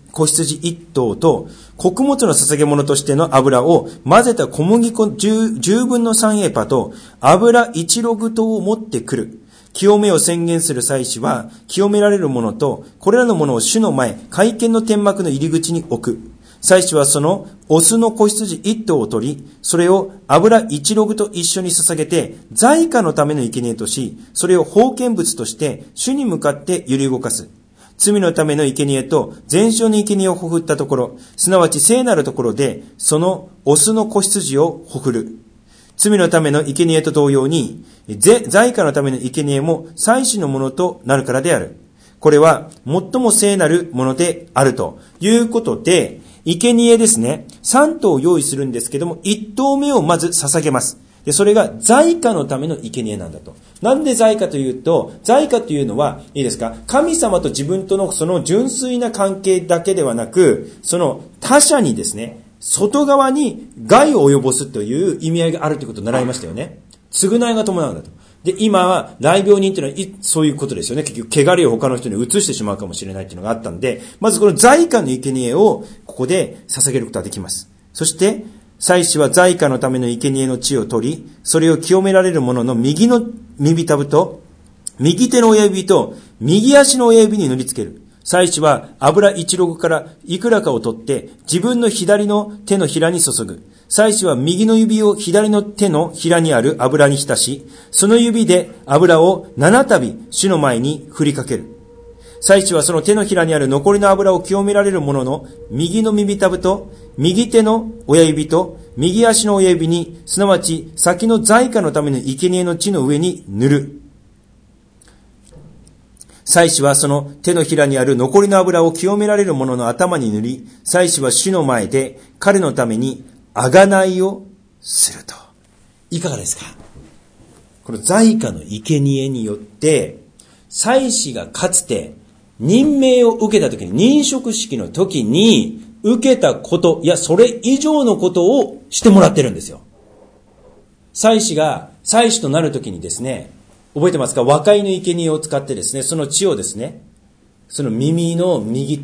1頭と穀物の捧げ物としての油を混ぜた小麦粉10分の3エパと油1ログ等を持ってくる。清めを宣言する祭司は清められるものとこれらのものを主の前、会見の天幕の入り口に置く。祭司はそのオスの子羊1頭を取り、それを油1ログと一緒に捧げて、罪過のための生贄とし、それを奉献物として主に向かって揺り動かす。罪のための生贄と全焼の生贄をほふったところ、すなわち聖なるところで、そのオスの子羊をほふる。罪のための生贄と同様に、罪過のための生贄も祭司のものとなるからである。これは最も聖なるものであるということで、生贄ですね、3頭用意するんですけども、1頭目をまず捧げます。で、それが罪過のための生贄なんだと。なんで罪過というと、罪過というのは、いいですか、神様と自分とのその純粋な関係だけではなく、その他者にですね、外側に害を及ぼすという意味合いがあるということを習いましたよね。償いが伴うんだと。で、今は、雷病人というのは、そういうことですよね。結局、汚れを他の人に移してしまうかもしれないというのがあったんで、まずこの罪過の生贄を、ここで捧げることができます。そして、祭司は罪過のための生贄の血を取り、それを清められる者の右の耳たぶと、右手の親指と、右足の親指に塗りつける。祭司は油1ログからいくらかを取って、自分の左の手のひらに注ぐ。祭司は右の指を左の手のひらにある油に浸し、その指で油を7たび主の前に振りかける。祭司はその手のひらにある残りの油を清められるものの右の耳たぶと右手の親指と右足の親指に、すなわち先の罪過のための生贄の地の上に塗る。祭司はその手のひらにある残りの油を清められる者の頭に塗り、祭司は主の前で彼のために贖いをすると。いかがですか？この罪過の生贄によって、祭司がかつて任命を受けた時に、任職式の時に受けたこと、いやそれ以上のことをしてもらってるんですよ。祭司が祭司となる時にですね、覚えてますか？和解の生贄を使ってですね、その血をですね、その右の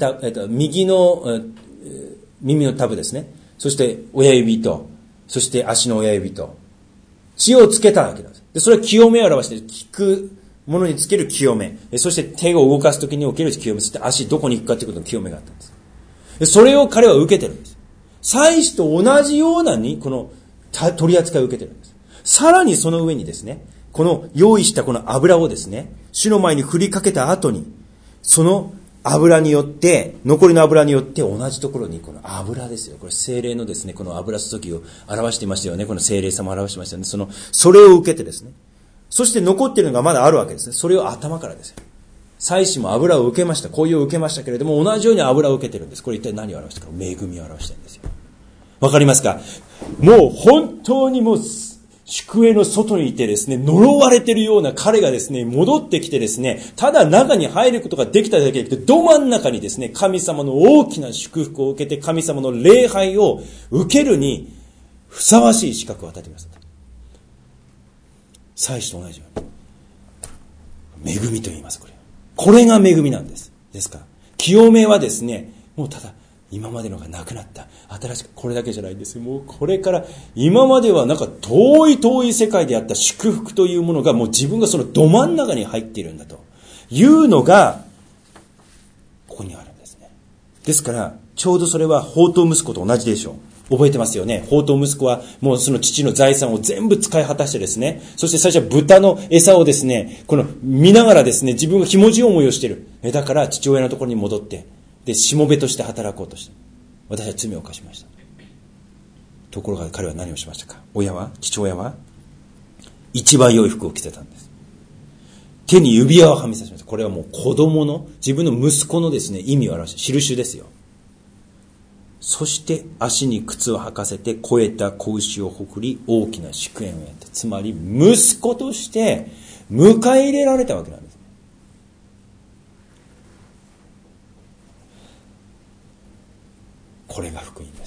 耳のタブですね、そして親指と、そして足の親指と血をつけたわけなんです。で、それは清めを表している。聞くものにつける清め、そして手を動かすときにおける清め、そして足どこに行くかということの清めがあったんです。で、それを彼は受けてるんです。祭司と同じようなにこの取り扱いを受けてるんです。さらにその上にですね、この用意したこの油をですね、主の前に振りかけた後に、その油によって、残りの油によって同じところにこの油ですよ。これ聖霊のですね、この油注ぎを表していましたよね。この聖霊様を表していましたよね。それを受けてですね。そして残っているのがまだあるわけですね。それを頭からですよ。祭司も油を受けました。紅葉を受けましたけれども、同じように油を受けてるんです。これ一体何を表しているか？恵みを表しているんですよ。わかりますか？もう本当にもう、宿営の外にいてですね、呪われているような彼がですね、戻ってきてですね、ただ中に入ることができただけで、ど真ん中にですね、神様の大きな祝福を受けて、神様の礼拝を受けるにふさわしい資格を与えてくださった。祭司と同じように。恵みと言います、これ。これが恵みなんです。ですから、清めはですね、もうただ、今までのがなくなった。新しく、これだけじゃないんですよ。もうこれから、今まではなんか遠い世界であった祝福というものが、もう自分がそのど真ん中に入っているんだというのが、ここにあるんですね。ですから、ちょうどそれは放蕩息子と同じでしょう。覚えてますよね。放蕩息子はもうその父の財産を全部使い果たしてですね、そして最初は豚の餌をですね、この見ながらですね、自分がひもじい思いをしている。だから父親のところに戻って、で、しもべとして働こうとして、私は罪を犯しました。ところが彼は何をしましたか？父親は一番良い服を着せたんです。手に指輪をはめさせました。これはもう子供の、自分の息子のですね、意味を表した印ですよ。そして足に靴を履かせて、肥えた子牛をほくり、大きな祝宴をやって、つまり息子として迎え入れられたわけなんです。これが福音です。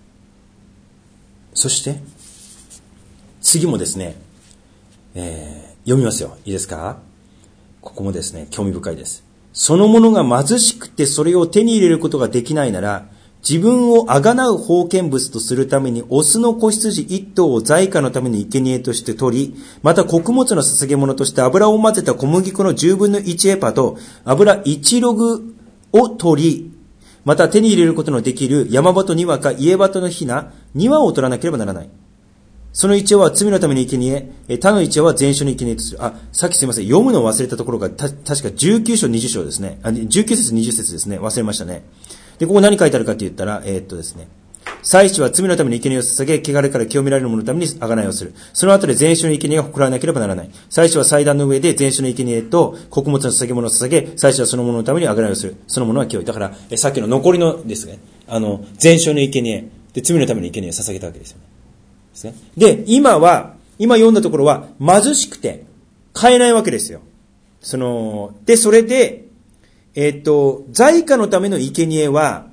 そして次もですね、読みますよ。いいですか？ここもですね、興味深いです。そのものが貧しくてそれを手に入れることができないなら、自分をあがなう封建物とするためにオスの子羊一頭を罪過のために生贄として取り、また穀物の捧げ物として油を混ぜた小麦粉の10分の1エパと油1ログを取り、また手に入れることのできる山鳩2羽か家鳩のひな2羽を取らなければならない。その一羽は罪のための生贄、他の一羽は全焼の生贄とする。さっきすいません。読むのを忘れたところが、確か19章20章ですね。19節20節ですね。忘れましたね。で、ここ何書いてあるかって言ったら、ですね。祭司は罪のために生贄を捧げ、汚れから清められる者のために贖いをする。その後で全焼の生贄が誇られなければならない。祭司は祭壇の上で全焼の生贄と穀物の捧げ物を捧げ、祭司はその者のために贖いをする。その者は清い。だから、さっきの残りのですね、全焼の生贄で罪のために生贄を捧げたわけですよね。ですね。で、今読んだところは貧しくて買えないわけですよ。で、それで、罪過のための生贄は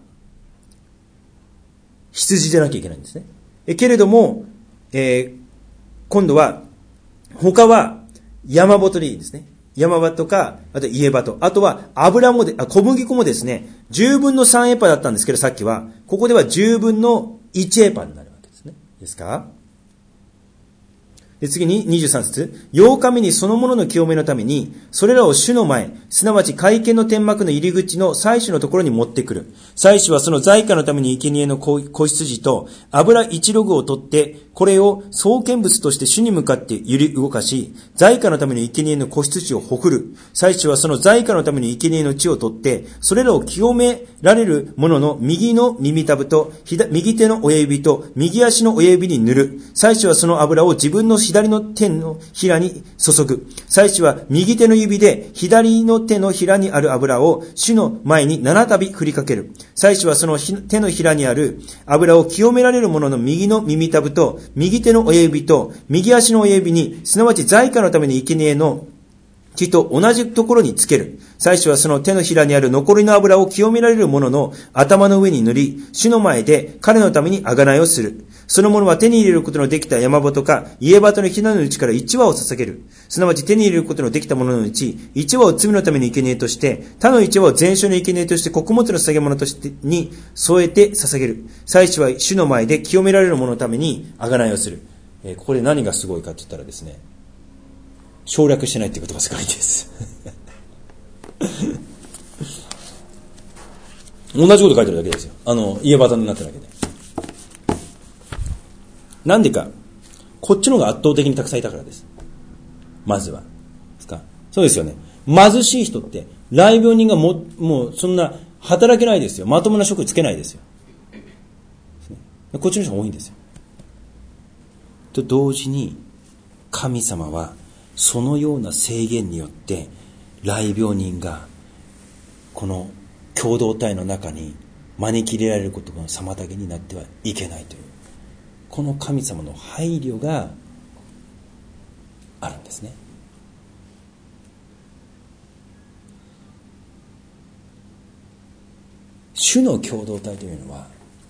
羊じゃなきゃいけないんですね。けれども、今度は他は山鳩でいいですね。山鳩か、あと家鳩。あとは小麦粉もですね、10分の3エパだったんですけど、さっきは、ここでは10分の1エパになるわけですね。ですか？で、次に23節。8日目にそのものの清めのために、それらを主の前、すなわち会見の天幕の入り口の祭司のところに持ってくる。祭司はその罪過のために生贄の子羊と油1ログを取って、 これを創建物として主に向かって揺り動かし、罪禍のための生贄の子羊をほふる。祭司はその罪禍のための生贄の血を取って、それらを清められるものの右の耳たぶと、右手の親指と右足の親指に塗る。祭司はその油を自分の左の手のひらに注ぐ。祭司は右手の指で左の手のひらにある油を主の前に7度振りかける。祭司はその手のひらにある油を清められるものの右の耳たぶと、右手の親指と右足の親指に、すなわち罪禍のために生贄の血と同じところにつける。祭司はその手のひらにある残りの油を清められるものの頭の上に塗り、主の前で彼のために贖いをする。その者は手に入れることのできた山鳩か家鳩のひなのうちから1羽を捧げる。すなわち手に入れることのできたもののうち1羽を罪のために生贄として、他の1羽を全焼の生贄として穀物の捧げ物としてに添えて捧げる。祭司は主の前で清められる者のために贖いをする。ここで何がすごいかと言ったらですね、省略してないっていうことがすごいです。同じこと書いてるだけですよ。家バタになってるだけで。なんでか、こっちの方が圧倒的にたくさんいたからです。まずは。ですか？そうですよね。貧しい人って、癩病人がもうそんな働けないですよ。まともな職つけないですよ。こっちの人が多いんですよ。と同時に、神様は、そのような制限によって癩病人がこの共同体の中に招き入れられることの妨げになってはいけないという、この神様の配慮があるんですね。主の共同体というのは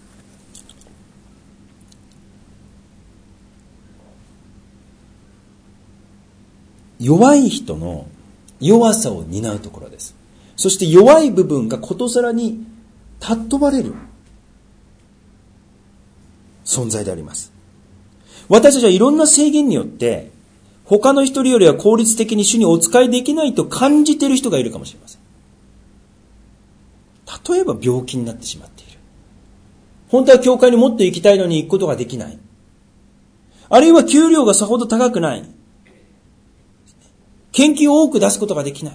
弱い人の弱さを担うところです。そして弱い部分がことさらに尊ばれる存在であります。私たちはいろんな制限によって他の一人よりは効率的に主にお仕えできないと感じている人がいるかもしれません。例えば病気になってしまっている。本当は教会にもっと行きたいのに行くことができない。あるいは給料がさほど高くない。献金を多く出すことができない。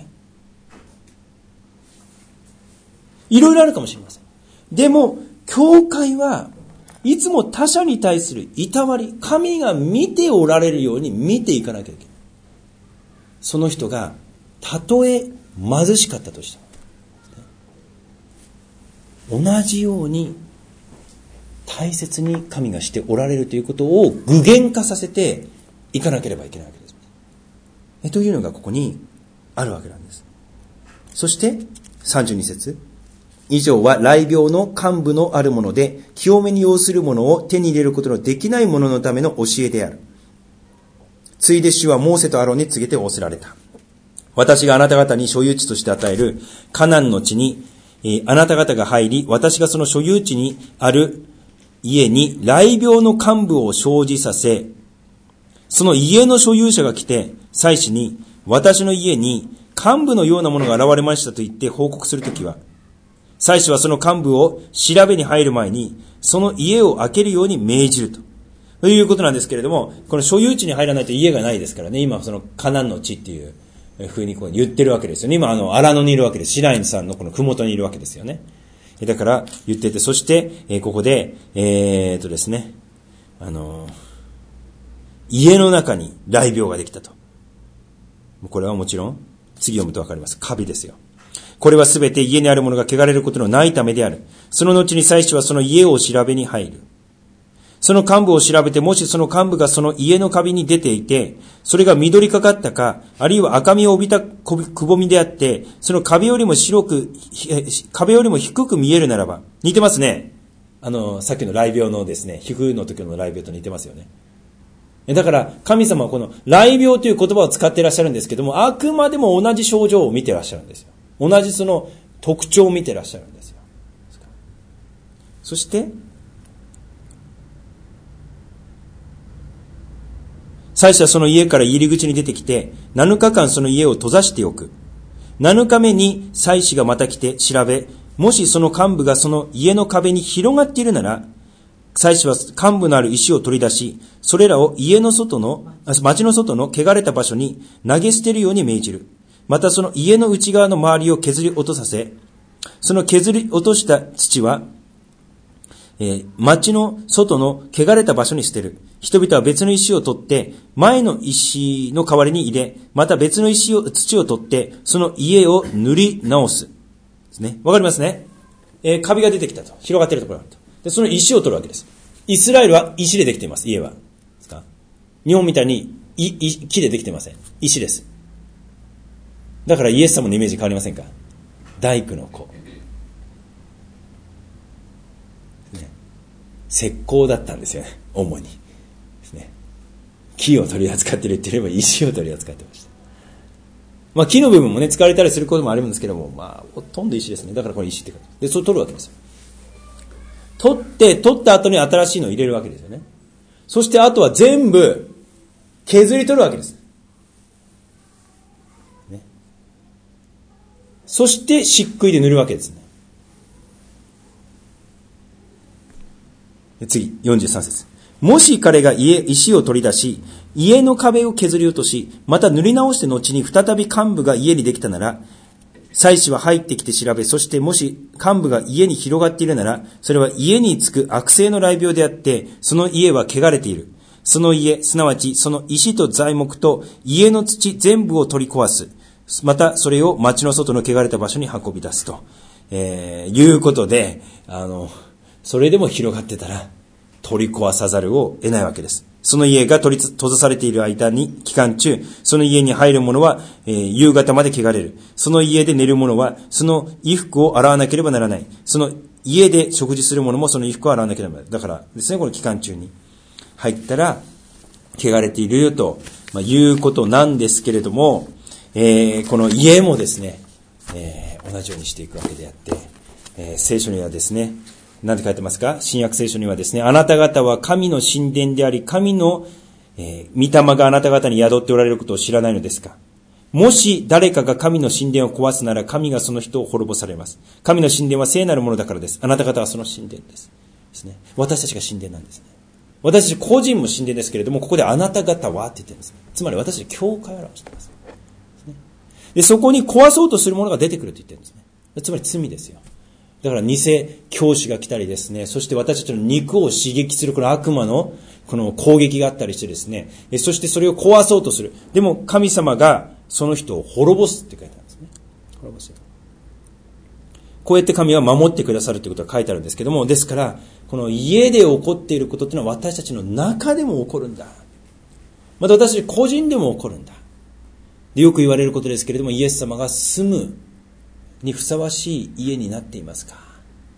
いろいろあるかもしれません。でも、教会はいつも他者に対するいたわり、神が見ておられるように見ていかなきゃいけない。その人が、たとえ貧しかったとしても、同じように大切に神がしておられるということを具現化させていかなければいけないわけです。というのがここにあるわけなんです。そして32節、以上は癩病の幹部のあるもので清めに要するものを手に入れることのできない者のための教えである。ついで主はモーセとアロンに告げて仰せられた。私があなた方に所有地として与えるカナンの地に、あなた方が入り、私がその所有地にある家に癩病の幹部を生じさせ、その家の所有者が来て、祭司に、私の家に幹部のようなものが現れましたと言って報告するときは、祭司はその幹部を調べに入る前に、その家を開けるように命じるということなんですけれども、この所有地に入らないと家がないですからね、今そのカナンの地っていう風にこう言ってるわけですよね。今荒野にいるわけです。シナイさんのこの麓にいるわけですよね。だから言ってて、そして、ここで、ですね、家の中に癩病ができたと。これはもちろん、次読むとわかります。カビですよ。これはすべて家にあるものが汚れることのないためである。その後に祭司はその家を調べに入る。その幹部を調べて、もしその幹部がその家のカビに出ていて、それが緑かかったか、あるいは赤みを帯びたくぼみであって、その壁よりも低く見えるならば、似てますね。さっきの癩病のですね、皮膚の時の癩病と似てますよね。だから神様はこの癩病という言葉を使っていらっしゃるんですけども、あくまでも同じ症状を見ていらっしゃるんですよ。同じその特徴を見ていらっしゃるんですよ。そして祭司はその家から入り口に出てきて、7日間その家を閉ざしておく。7日目に祭司がまた来て調べ、もしその幹部がその家の壁に広がっているなら、 祭司は幹部のある石を取り出し、それらを町の外の汚れた場所に投げ捨てるように命じる。またその家の内側の周りを削り落とさせ、その削り落とした土は、町の外の汚れた場所に捨てる。人々は別の石を取って、前の石の代わりに入れ、また別の土を取って、その家を塗り直す。ですね。わかりますね。カビが出てきたと。広がっているところがあると。で、その石を取るわけです。イスラエルは石でできています、家は。ですか？日本みたいに木でできていません。石です。だからイエス様のイメージ変わりませんか？大工の子。石膏だったんですよね、主にですね。木を取り扱っているって言えば石を取り扱ってました。まあ木の部分もね使われたりすることもあるんですけども、まあほとんど石ですね。だからこれ石って書いてで、それ取るわけですよ。取った後に新しいのを入れるわけですよね。そしてあとは全部削り取るわけです。ね、そして漆喰で塗るわけですね。次、43節。もし彼が石を取り出し、家の壁を削り落とし、また塗り直して後に再び幹部が家にできたなら、祭司は入ってきて調べ、そしてもし幹部が家に広がっているなら、それは家につく悪性の雷病であって、その家は汚れている。その家、すなわちその石と材木と家の土全部を取り壊す。またそれを町の外の汚れた場所に運び出すと、いうことで、それでも広がってたら取り壊さざるを得ないわけです。その家が閉ざされている期間中、その家に入る者は、夕方まで汚れる。その家で寝る者は、その衣服を洗わなければならない。その家で食事する者もその衣服を洗わなければならない。だからですね、この期間中に入ったら、汚れているよと、いうことなんですけれども、この家もですね、同じようにしていくわけであって、聖書にはですね、何て書いてますか？新約聖書にはですね、あなた方は神の神殿であり、神の、御霊があなた方に宿っておられることを知らないのですか？もし誰かが神の神殿を壊すなら、神がその人を滅ぼされます。神の神殿は聖なるものだからです。あなた方はその神殿です。ですね。私たちが神殿なんですね。私たち個人も神殿ですけれども、ここであなた方はって言ってるんですね。つまり私たち教会を表しています。ですね。で、そこに壊そうとするものが出てくるって言ってるんですね。つまり罪ですよ。だから偽教師が来たりですね、そして私たちの肉を刺激するこの悪魔のこの攻撃があったりしてですね、そしてそれを壊そうとする。でも神様がその人を滅ぼすって書いてあるんですね。滅ぼす。こうやって神は守ってくださるということが書いてあるんですけども、ですからこの家で起こっていることっていうのは私たちの中でも起こるんだ。また私たち個人でも起こるんだ。でよく言われることですけれども、イエス様が住むにふさわしい家になっていますか？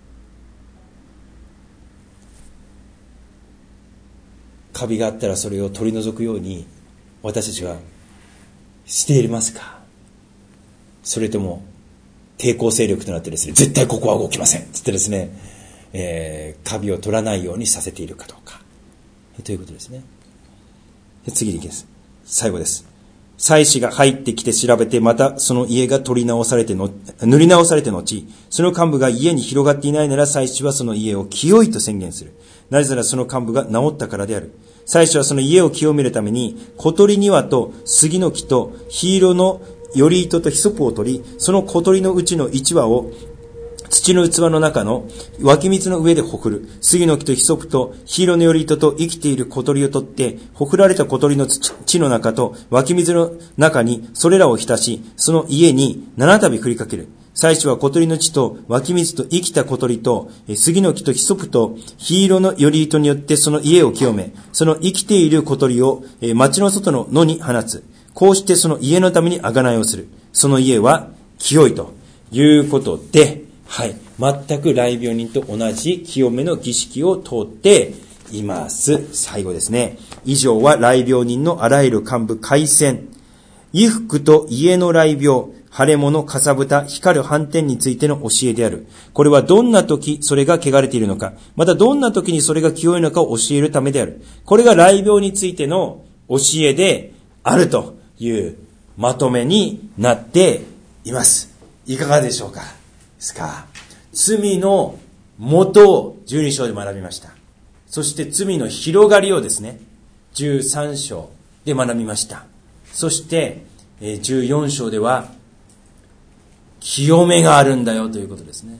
カビがあったらそれを取り除くように私たちはしていますか？それとも抵抗勢力となってですね、絶対ここは動きませんって言ってですね、カビを取らないようにさせているかどうかということですね。次に行きます。最後です。祭司が入ってきて調べて、またその家が塗り直されて後、その幹部が家に広がっていないなら、祭司はその家を清いと宣言する。なぜならその幹部が治ったからである。祭司はその家を清めるために、小鳥庭と杉の木と火色のより糸とヒソプを取り、その小鳥のうちの1羽を土の器の中の湧き水の上でほくる。杉の木とヒソプと火色のより糸と生きている小鳥を取って、ほくられた小鳥の地の中と湧き水の中にそれらを浸し、その家に7度振りかける。祭司は小鳥の地と湧き水と生きた小鳥と杉の木とヒソプと火色のより糸によってその家を清め、その生きている小鳥を町の外の野に放つ。こうしてその家のために贖いをする。その家は清いということで、はい。全く雷病人と同じ清めの儀式を通っています。最後ですね。以上は雷病人のあらゆる幹部回線、衣服と家の雷病、腫れ物、かさぶた、光る斑点についての教えである。これはどんな時それが汚れているのか、またどんな時にそれが清いのかを教えるためである。これが雷病についての教えであるというまとめになっています。いかがでしょうか？ですか。罪の元を12章で学びました。 そして罪の広がりをですね、13章で学びました。そして14章では清めがあるんだよということですね。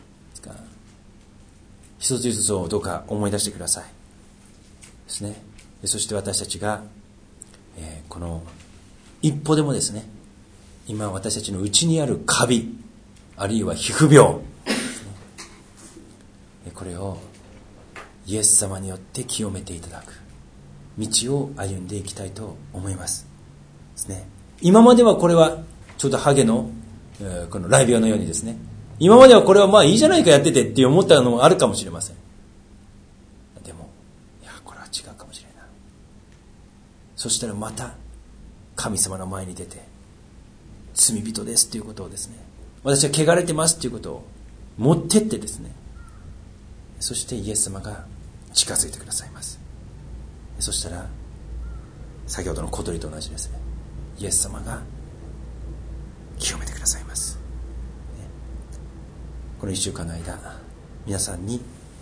一つ一つをどうか思い出してくださいですね。そして私たちが、この一歩でもですね、今私たちの内にあるカビ、あるいは皮膚病、これをイエス様によって清めていただく道を歩んでいきたいと思いますですね。今まではこれはちょうどハゲのこの雷病のようにですね、今まではこれはまあいいじゃないかやっててって思ったのもあるかもしれません。でもいやこれは違うかもしれない。そしたらまた神様の前に出て罪人ですということをですね、私は汚れてますということを持ってってですね、そしてイエス様が近づいてくださいます。そしたら先ほどの小鳥と同じですね、イエス様が清めてくださいます。この1週間の間皆さんに、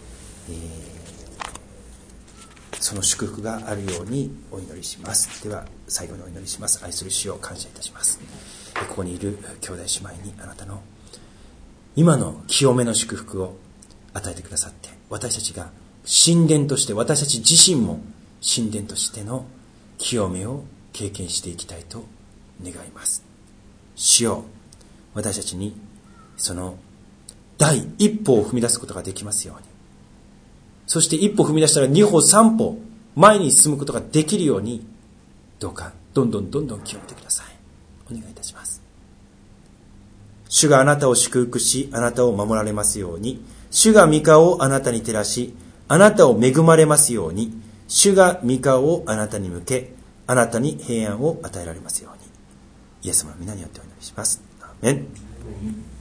その祝福があるようにお祈りします。では最後にお祈りします。愛する主を感謝いたします。ここにいる兄弟姉妹にあなたの今の清めの祝福を与えてくださって、私たちが神殿として、私たち自身も神殿としての清めを経験していきたいと願います。主よ、私たちにその第一歩を踏み出すことができますように、そして一歩踏み出したら2歩3歩前に進むことができるように、どうかどんどん清めてください。お願いいたします。主があなたを祝福し、あなたを守られますように。主が御顔をあなたに照らし、あなたを恵まれますように。主が御顔をあなたに向け、あなたに平安を与えられますように。イエス様の皆によってお祈りします。アーメン。